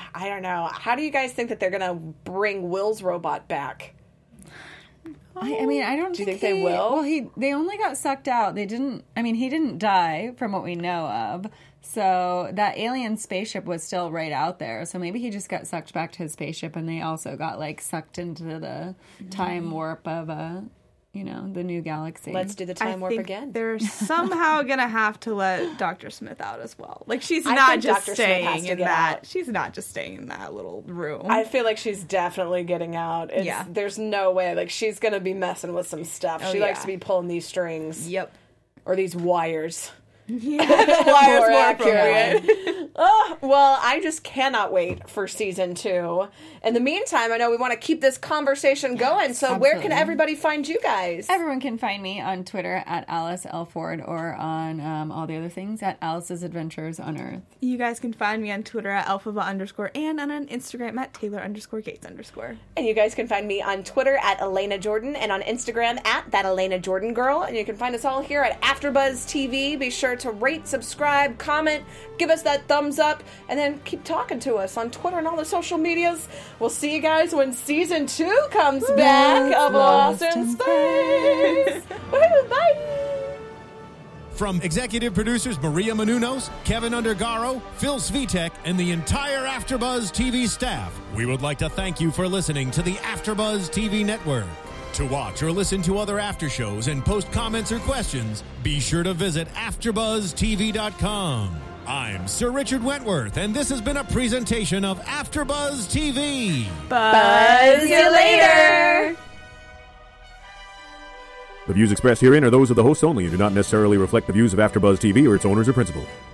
[SPEAKER 1] I don't know. How do you guys think that they're going to bring Will's robot back?
[SPEAKER 4] I, I mean, I don't
[SPEAKER 1] Do you
[SPEAKER 4] think,
[SPEAKER 1] think they
[SPEAKER 4] he-
[SPEAKER 1] will?
[SPEAKER 4] Well, he they only got sucked out. They didn't. I mean, he didn't die from what we know of. So that alien spaceship was still right out there. So maybe he just got sucked back to his spaceship, and they also got like sucked into the time warp of uh, you know, the new galaxy.
[SPEAKER 1] Let's do the time
[SPEAKER 3] I
[SPEAKER 1] warp
[SPEAKER 3] think
[SPEAKER 1] again.
[SPEAKER 3] they're somehow gonna have to let Doctor Smith out as well. Like she's
[SPEAKER 1] I
[SPEAKER 3] not
[SPEAKER 1] think
[SPEAKER 3] just
[SPEAKER 1] Doctor Smith has
[SPEAKER 3] staying
[SPEAKER 1] to
[SPEAKER 3] in
[SPEAKER 1] get
[SPEAKER 3] that.
[SPEAKER 1] out.
[SPEAKER 3] She's not just staying in that little room.
[SPEAKER 1] I feel like she's definitely getting out. It's,
[SPEAKER 3] Yeah.
[SPEAKER 1] There's no way. Like, she's going to be messing with some stuff.
[SPEAKER 3] Oh,
[SPEAKER 1] she likes
[SPEAKER 3] yeah.
[SPEAKER 1] to be pulling these strings.
[SPEAKER 3] Yep.
[SPEAKER 1] Or these wires.
[SPEAKER 3] Yeah.
[SPEAKER 1] Wires
[SPEAKER 3] more
[SPEAKER 1] more
[SPEAKER 3] appropriate.
[SPEAKER 1] accurate. Oh, well, I just cannot wait for season two. In the meantime, I know we want to keep this conversation going, so where can
[SPEAKER 4] absolutely.
[SPEAKER 1] everybody find you guys?
[SPEAKER 4] Everyone can find me on Twitter at Alice L. Ford or on um, all the other things at Alice's Adventures on Earth.
[SPEAKER 3] You guys can find me on Twitter at Alphaba underscore and on Instagram at Taylor underscore Gates underscore.
[SPEAKER 1] And you guys can find me on Twitter at Elena Jordan and on Instagram at that Elena Jordan Girl. And you can find us all here at AfterBuzz T V. Be sure to rate, subscribe, comment, give us that thumbs up, and then keep talking to us on Twitter and all the social medias. We'll see you guys when season two comes back of Lost in Space. Woohoo, bye!
[SPEAKER 2] From executive producers Maria Menounos, Kevin Undergaro, Phil Svitek, and the entire AfterBuzz T V staff, we would like to thank you for listening to the AfterBuzz T V network. To watch or listen to other after shows and post comments or questions, be sure to visit after buzz T V dot com. I'm Sir Richard Wentworth, and this has been a presentation of AfterBuzz T V.
[SPEAKER 1] Buzz you later!
[SPEAKER 5] The views expressed herein are those of the hosts only and do not necessarily reflect the views of AfterBuzz T V or its owners or principals.